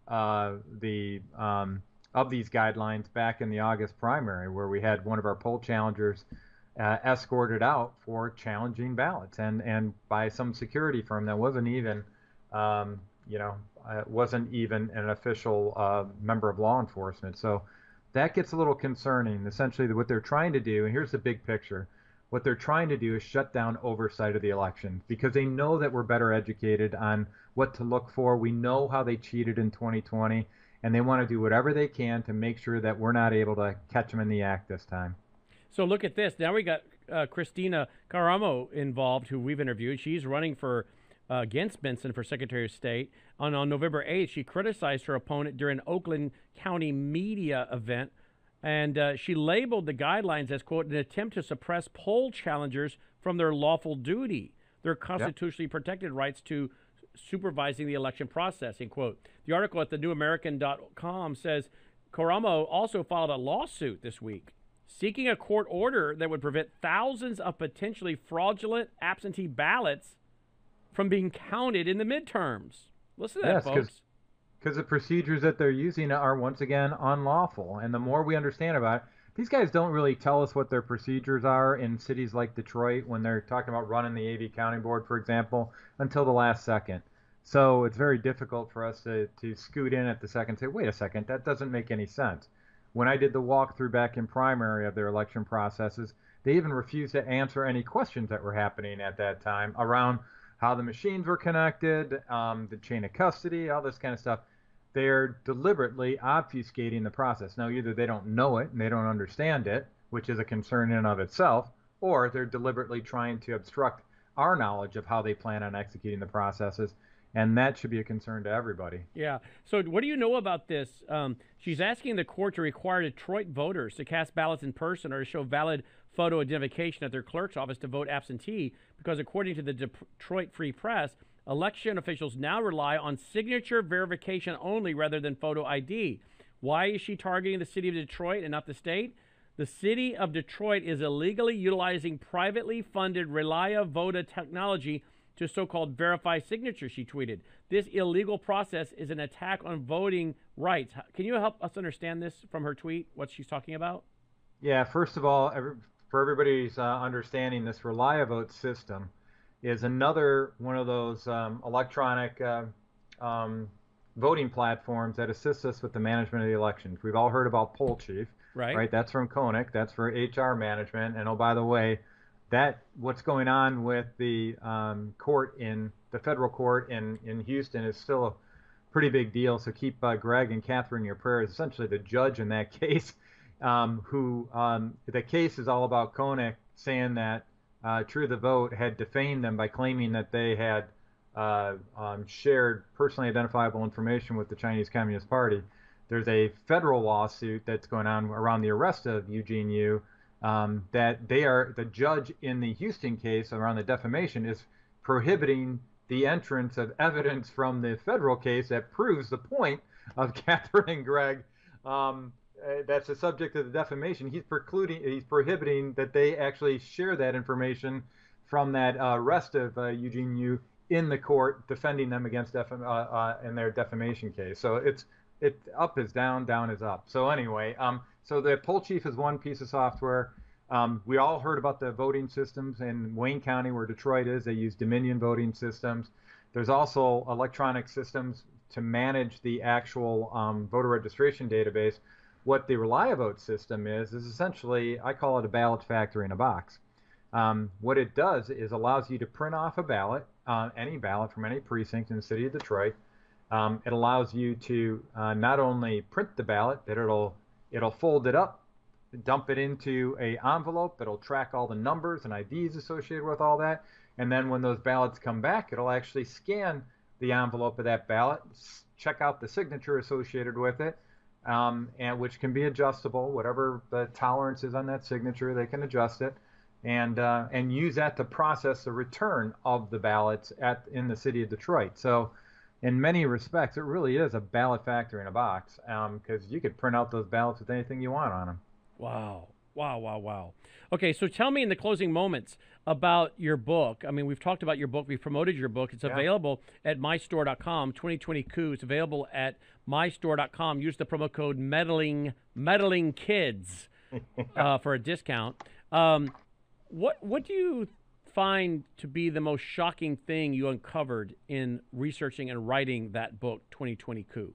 [SPEAKER 5] uh, the um, of these guidelines back in the August primary, where we had one of our poll challengers uh, escorted out for challenging ballots, and and by some security firm that wasn't even, um, you know, uh, wasn't even an official uh, member of law enforcement. So that gets a little concerning. Essentially, what they're trying to do, and here's the big picture. What they're trying to do is shut down oversight of the election because they know that we're better educated on what to look for. We know how they cheated in twenty twenty, and they want to do whatever they can to make sure that we're not able to catch them in the act this time.
[SPEAKER 1] So look at this. Now we got uh, Christina Caramo involved, who we've interviewed. She's running for uh, against Benson for Secretary of State. On, on November eighth, she criticized her opponent during an Oakland County media event. And uh, she labeled the guidelines as, quote, an attempt to suppress poll challengers from their lawful duty, their constitutionally yep. protected rights to supervising the election process, end quote. The article at the new american dot com says Caramo also filed a lawsuit this week seeking a court order that would prevent thousands of potentially fraudulent absentee ballots from being counted in the midterms. Listen to that,
[SPEAKER 5] yes,
[SPEAKER 1] folks.
[SPEAKER 5] Because the procedures that they're using are, once again, unlawful. And the more we understand about it, these guys don't really tell us what their procedures are in cities like Detroit when they're talking about running the A V County Board, for example, until the last second. So it's very difficult for us to, to scoot in at the second and say, wait a second, that doesn't make any sense. When I did the walkthrough back in primary of their election processes, they even refused to answer any questions that were happening at that time around how the machines were connected, um, the chain of custody, all this kind of stuff. They're deliberately obfuscating the process. Now, either they don't know it and they don't understand it, which is a concern in and of itself, or they're deliberately trying to obstruct our knowledge of how they plan on executing the processes, and that should be a concern to everybody.
[SPEAKER 1] Yeah. So what do you know about this? Um, she's asking the court to require Detroit voters to cast ballots in person or to show valid photo identification at their clerk's office to vote absentee because, according to the Detroit Free Press, election officials now rely on signature verification only rather than photo I D. Why is she targeting the city of Detroit and not the state? The city of Detroit is illegally utilizing privately funded Relia Voda technology to so-called verify signatures, she tweeted. This illegal process is an attack on voting rights. Can you help us understand this from her tweet, what she's talking about?
[SPEAKER 5] Yeah, first of all, every, for everybody's uh, understanding, this Relia Vote system is another one of those um, electronic uh, um, voting platforms that assists us with the management of the elections. We've all heard about Poll Chief,
[SPEAKER 1] right?
[SPEAKER 5] Right. That's from Koenig. That's for H R management. And oh, by the way, that what's going on with the um, court in the federal court in in Houston is still a pretty big deal. So keep uh, Greg and Catherine in your prayers. Essentially, the judge in that case, um, who um, the case is all about Koenig saying that Uh, True the Vote had defamed them by claiming that they had uh, um, shared personally identifiable information with the Chinese Communist Party. There's a federal lawsuit that's going on around the arrest of Eugene Yu um, that they are, the judge in the Houston case around the defamation is prohibiting the entrance of evidence from the federal case that proves the point of Catherine and Greg. Um, Uh, that's the subject of the defamation. He's precluding, he's prohibiting that they actually share that information from that uh, arrest of uh, Eugene Yu in the court, defending them against def- uh, uh, in their defamation case. So it's it up is down, down is up. So anyway, um, so the Poll Chief is one piece of software. Um, we all heard about the voting systems in Wayne County, where Detroit is. They use Dominion voting systems. There's also electronic systems to manage the actual um, voter registration database. What the Relia Vote system is, is essentially, I call it a ballot factory in a box. Um, what it does is allows you to print off a ballot, uh, any ballot from any precinct in the city of Detroit. Um, it allows you to uh, not only print the ballot, but it'll it'll fold it up, dump it into a envelope. It'll track all the numbers and I Ds associated with all that. And then when those ballots come back, it'll actually scan the envelope of that ballot, check out the signature associated with it, Um, and which can be adjustable, whatever the tolerance is on that signature, they can adjust it, and uh, and use that to process the return of the ballots at in the city of Detroit. So, in many respects, it really is a ballot factory in a box, because um, you could print out those ballots with anything you want on them.
[SPEAKER 1] Wow, Wow, wow, wow. Okay, so tell me in the closing moments about your book. I mean, we've talked about your book. We've promoted your book. It's
[SPEAKER 5] Yeah.
[SPEAKER 1] available at my store dot com. twenty twenty coup. It's available at my store dot com. Use the promo code meddling meddling kids uh, for a discount. Um, what what do you find to be the most shocking thing you uncovered in researching and writing that book, twenty twenty coup?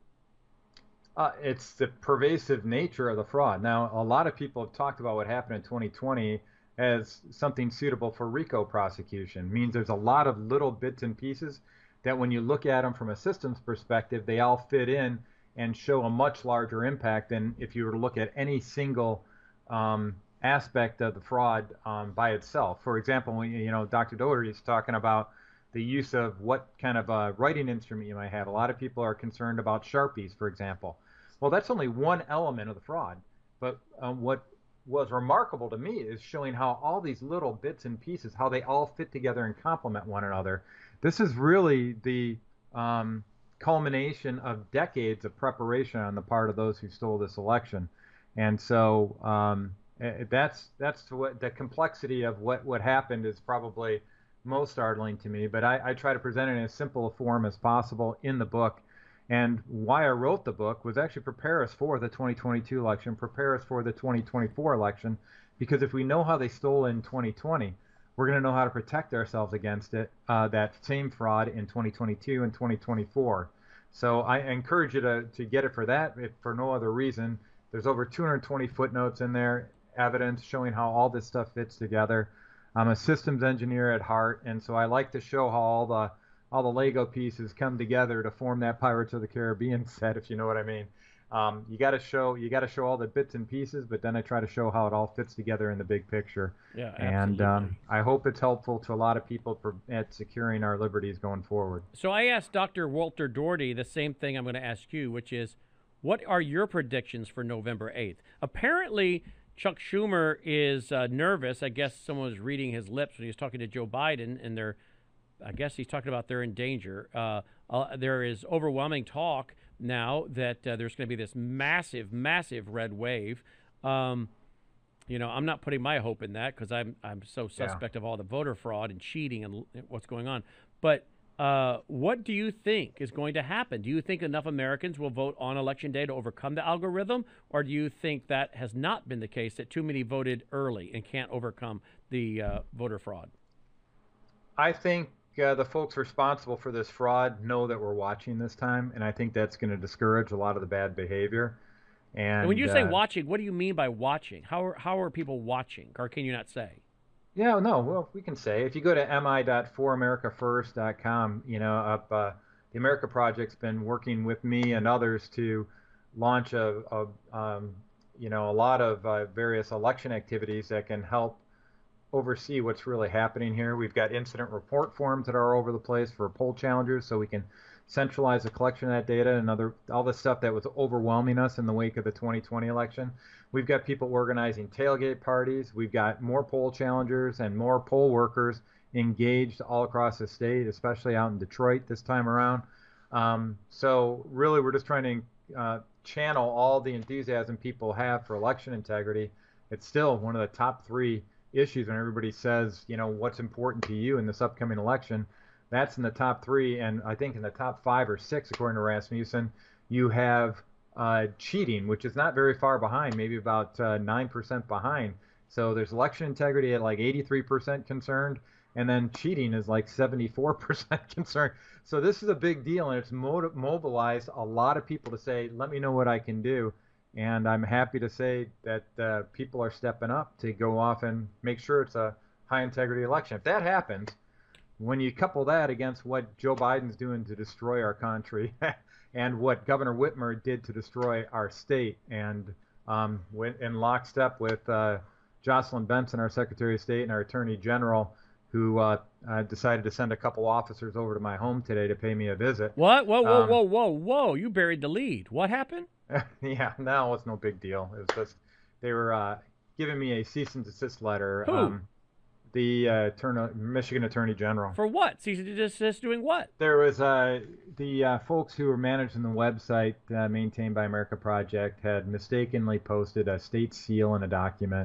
[SPEAKER 5] Uh, it's the pervasive nature of the fraud. Now, a lot of people have talked about what happened in twenty twenty as something suitable for RICO prosecution. It means there's a lot of little bits and pieces that when you look at them from a systems perspective, they all fit in and show a much larger impact than if you were to look at any single um, aspect of the fraud um, by itself. For example, when, you know, Doctor Doherty is talking about the use of what kind of a writing instrument you might have. A lot of people are concerned about Sharpies, for example. Well, that's only one element of the fraud. But um, what was remarkable to me is showing how all these little bits and pieces, how they all fit together and complement one another. This is really the um, culmination of decades of preparation on the part of those who stole this election. And so um, that's that's what the complexity of what, what happened is probably most startling to me. But I, I try to present it in as simple a form as possible in the book. And why I wrote the book was actually prepare us for the twenty twenty-two election, prepare us for the twenty twenty-four election, because if we know how they stole in twenty twenty, we're going to know how to protect ourselves against it, uh, that same fraud in twenty twenty-two and twenty twenty-four. So I encourage you to, to get it for that, if for no other reason. There's over two hundred twenty footnotes in there, evidence showing how all this stuff fits together. I'm a systems engineer at heart, and so I like to show how all the all the Lego pieces come together to form that Pirates of the Caribbean set, if you know what I mean. Um, you got to show you got to show all the bits and pieces, but then I try to show how it all fits together in the big picture.
[SPEAKER 1] Yeah,
[SPEAKER 5] and um, I hope it's helpful to a lot of people for, at securing our liberties going forward.
[SPEAKER 1] So I asked Doctor Walter Doherty the same thing I'm going to ask you, which is, what are your predictions for November eighth? Apparently, Chuck Schumer is uh, nervous. I guess someone was reading his lips when he was talking to Joe Biden, and they're I guess he's talking about they're in danger. Uh, uh, there is overwhelming talk now that uh, there's going to be this massive, massive red wave. Um, you know, I'm not putting my hope in that because I'm I'm so suspect yeah. of all the voter fraud and cheating and what's going on. But uh, what do you think is going to happen? Do you think enough Americans will vote on Election Day to overcome the algorithm, or do you think that has not been the case, that too many voted early and can't overcome the uh, voter fraud?
[SPEAKER 5] I think Uh, the folks responsible for this fraud know that we're watching this time, and I think that's going to discourage a lot of the bad behavior. And,
[SPEAKER 1] and when you say
[SPEAKER 5] uh,
[SPEAKER 1] watching, what do you mean by watching? How are, how are people watching, or can you not say?
[SPEAKER 5] Yeah, no, well, we can say. If you go to m i dot for america first dot com, you know, up, uh, the America Project's been working with me and others to launch a, a um, you know, a lot of uh, various election activities that can help oversee what's really happening here. We've got incident report forms that are all over the place for poll challengers, so we can centralize the collection of that data and other all the stuff that was overwhelming us in the wake of the twenty twenty election. We've got people organizing tailgate parties. We've got more poll challengers and more poll workers engaged all across the state, especially out in Detroit this time around. Um, so really, we're just trying to uh, channel all the enthusiasm people have for election integrity. It's still one of the top three issues when everybody says, you know, what's important to you in this upcoming election. That's in the top three, and I think in the top five or six, according to Rasmussen, you have uh, cheating, which is not very far behind, maybe about uh, nine percent behind. So there's election integrity at like eighty-three percent concerned, and then cheating is like seventy-four percent concerned. So this is a big deal, and it's mo- mobilized a lot of people to say, let me know what I can do. And I'm happy to say that uh, people are stepping up to go off and make sure it's a high integrity election. If that happens, when you couple that against what Joe Biden's doing to destroy our country and what Governor Whitmer did to destroy our state, and um, went in lockstep with uh, Jocelyn Benson, our Secretary of State, and our Attorney General, who uh, uh, decided to send a couple officers over to my home today to pay me a visit.
[SPEAKER 1] What? Whoa, whoa,
[SPEAKER 5] um,
[SPEAKER 1] whoa, whoa, whoa. You buried the lead. What happened?
[SPEAKER 5] Yeah, no, it's no big deal. It was just they were uh, giving me a cease and desist letter.
[SPEAKER 1] Who?
[SPEAKER 5] Um, the uh, attorney, Michigan Attorney General.
[SPEAKER 1] For what? Cease and desist doing what?
[SPEAKER 5] There was uh, the uh, folks who were managing the website uh, maintained by America Project had mistakenly posted a state seal in a document.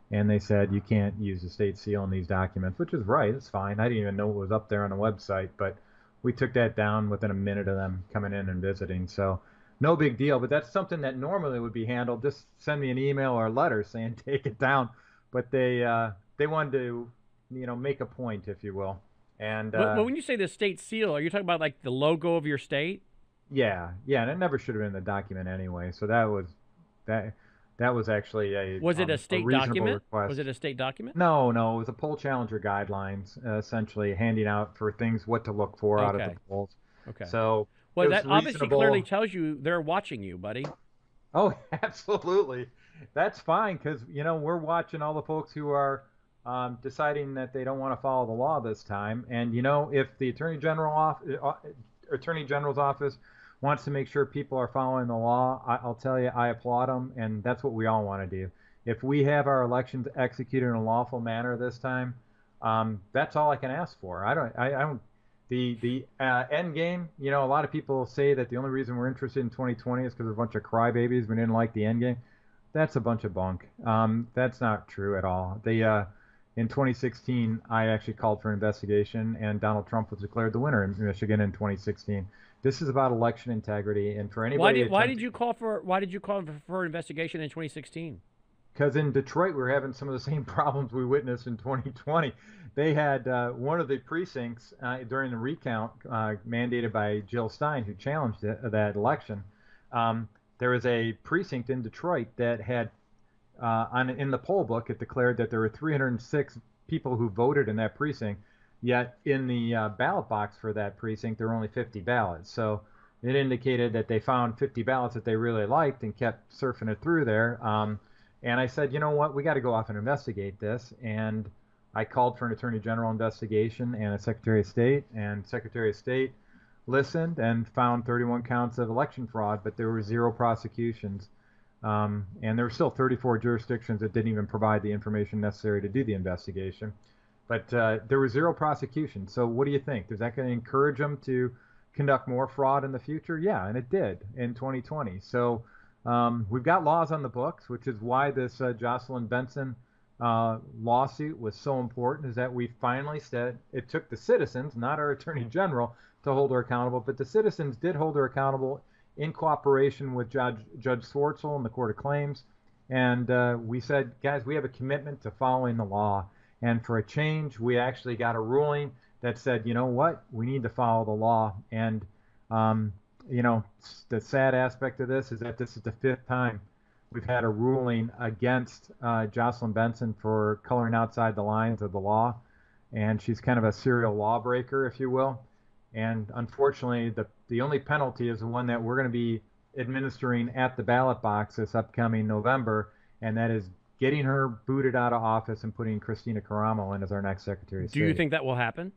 [SPEAKER 5] and they said you can't use the state seal in these documents, which is right. It's fine. I didn't even know it was up there on the website, but we took that down within a minute of them coming in and visiting. So no big deal. But that's something that normally would be handled. Just send me an email or a letter saying take it down. But they uh, they wanted to, you know, make a point, if you will. And uh,
[SPEAKER 1] But when you say the state seal, are you talking about like the logo of your state?
[SPEAKER 5] yeah, yeah, and it never should have been in the document anyway. So that was that. That was actually a
[SPEAKER 1] Was it
[SPEAKER 5] um,
[SPEAKER 1] a state
[SPEAKER 5] reasonable
[SPEAKER 1] document?
[SPEAKER 5] request.
[SPEAKER 1] Was it a state document?
[SPEAKER 5] No, no, it was a poll challenger guidelines, uh, essentially handing out for things what to look for out of
[SPEAKER 1] Okay.
[SPEAKER 5] the polls.
[SPEAKER 1] Okay.
[SPEAKER 5] So
[SPEAKER 1] Well,
[SPEAKER 5] it was
[SPEAKER 1] that obviously
[SPEAKER 5] reasonable.
[SPEAKER 1] clearly tells you they're watching you, buddy.
[SPEAKER 5] Oh, absolutely. That's fine because, you know, we're watching all the folks who are um, deciding that they don't want to follow the law this time. And, you know, if the Attorney General off, uh, Attorney General's office wants to make sure people are following the law, I, I'll tell you, I applaud them, and that's what we all want to do. If we have our elections executed in a lawful manner this time, um, that's all I can ask for. I don't, I, I don't. The the uh, end game, you know, a lot of people say that the only reason we're interested in twenty twenty is because there's a bunch of crybabies. We didn't like the end game. That's a bunch of bunk. Um, that's not true at all. The uh, in twenty sixteen, I actually called for an investigation, and Donald Trump was declared the winner in Michigan in twenty sixteen. This is about election integrity, and for anybody.
[SPEAKER 1] Why did Why did you call for Why did you call for, for investigation in twenty sixteen?
[SPEAKER 5] Because in Detroit, we were having some of the same problems we witnessed in twenty twenty. They had uh, one of the precincts uh, during the recount uh, mandated by Jill Stein, who challenged it, uh, that election. Um, there was a precinct in Detroit that had, uh, on in the poll book, it declared that there were three hundred six people who voted in that precinct. Yet in the uh, ballot box for that precinct, there were only fifty ballots. So it indicated that they found fifty ballots that they really liked and kept surfing it through there. Um, and I said, you know what, we got to go off and investigate this. And I called for an Attorney General investigation and a Secretary of State. And Secretary of State listened and found thirty-one counts of election fraud, but there were zero prosecutions. Um, and there were still thirty-four jurisdictions that didn't even provide the information necessary to do the investigation. But uh, there was zero prosecution. So what do you think? Is that going to encourage them to conduct more fraud in the future? Yeah, and it did in twenty twenty. So um, we've got laws on the books, which is why this uh, Jocelyn Benson uh, lawsuit was so important, is that we finally said it took the citizens, not our Attorney General, to hold her accountable, but the citizens did hold her accountable in cooperation with Judge, Judge Swartzel and the Court of Claims. And uh, we said, guys, we have a commitment to following the law. And for a change, we actually got a ruling that said, you know what, we need to follow the law. And, um, you know, the sad aspect of this is that this is the fifth time we've had a ruling against uh, Jocelyn Benson for coloring outside the lines of the law. And she's kind of a serial lawbreaker, if you will. And unfortunately, the, the only penalty is the one that we're going to be administering at the ballot box this upcoming November, and that is getting her booted out of office and putting Christina Caramo in as our next Secretary of State.
[SPEAKER 1] Do you think that will happen?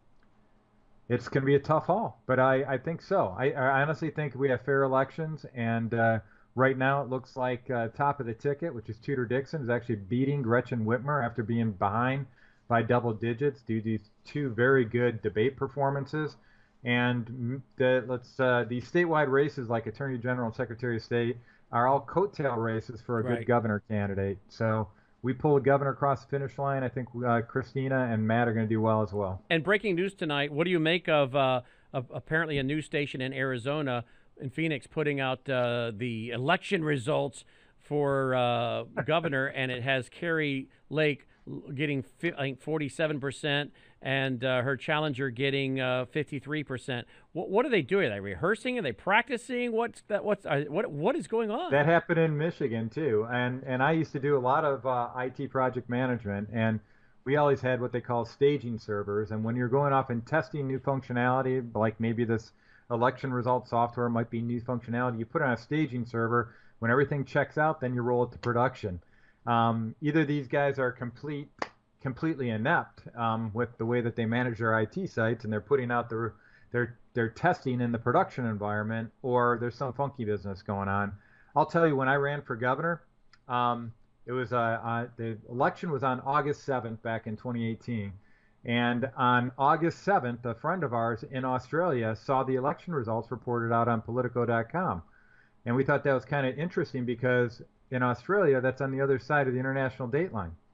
[SPEAKER 5] It's going to be a tough haul, but I, I think so. I, I honestly think we have fair elections, and uh, right now it looks like uh, top of the ticket, which is Tudor Dixon, is actually beating Gretchen Whitmer after being behind by double digits due to two very good debate performances. And the, let's uh, these statewide races like Attorney General and Secretary of State are all coattail races for a
[SPEAKER 1] Right.
[SPEAKER 5] good governor candidate. So we pull a governor across the finish line. I think uh, Christina and Matt are going to do well as well.
[SPEAKER 1] And breaking news tonight, what do you make of, uh, of apparently a news station in Arizona, in Phoenix, putting out uh, the election results for uh, governor, and it has Carrie Lake getting, I think, forty-seven percent, and uh, her challenger getting uh, fifty-three percent. What, what are they doing? Are they rehearsing? Are they practicing? What's that? What's uh, what? What is going on?
[SPEAKER 5] That happened in Michigan too, and and I used to do a lot of uh, I T project management, and we always had what they call staging servers. And when you're going off and testing new functionality, like maybe this election result software might be new functionality, you put it on a staging server. When everything checks out, then you roll it to production. Um, either these guys are complete, completely inept um, with the way that they manage their I T sites, and they're putting out their their their testing in the production environment, or there's some funky business going on. I'll tell you, when I ran for governor, um, it was uh, uh, the election was on August seventh back in twenty eighteen, and on August seventh, a friend of ours in Australia saw the election results reported out on Politico dot com, and we thought that was kind of interesting because in Australia, that's on the other side of the international date line.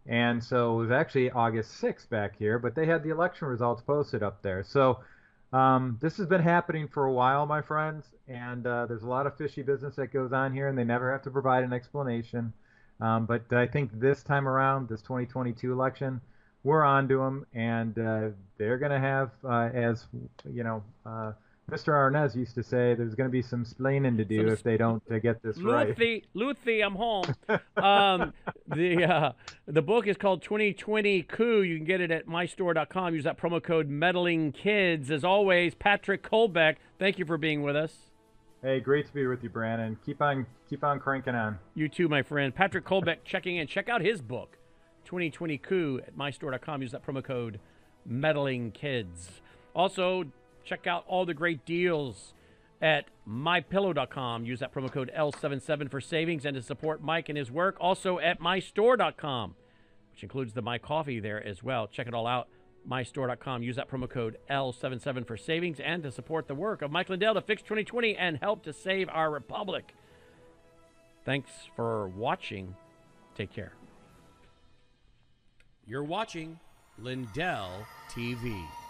[SPEAKER 5] And so it was actually August sixth back here, but they had the election results posted up there. So um, this has been happening for a while, my friends, and uh, there's a lot of fishy business that goes on here, and they never have to provide an explanation. Um, but I think this time around, this twenty twenty-two election, we're on to them, and uh, they're going to have, uh, as you know, uh, Mister Arnaz used to say, there's going to be some splaining to do
[SPEAKER 1] Some
[SPEAKER 5] if they don't uh, get this right.
[SPEAKER 1] Luthi, Luthi, I'm home. um, the uh, the book is called twenty twenty Coup. You can get it at my store dot com. Use that promo code Meddling Kids. As always, Patrick Kolbeck, thank you for being with us.
[SPEAKER 5] Hey, great to be with you, Brandon. Keep on, keep on cranking on.
[SPEAKER 1] You too, my friend. Patrick Kolbeck checking in. Check out his book, twenty twenty Coup, at my store dot com. Use that promo code Meddling Kids. Also, check out all the great deals at my pillow dot com. Use that promo code L seventy-seven for savings and to support Mike and his work. Also at my store dot com, which includes the My Coffee there as well. Check it all out, my store dot com. Use that promo code L seventy-seven for savings and to support the work of Mike Lindell to fix twenty twenty and help to save our republic. Thanks for watching. Take care. You're watching Lindell T V.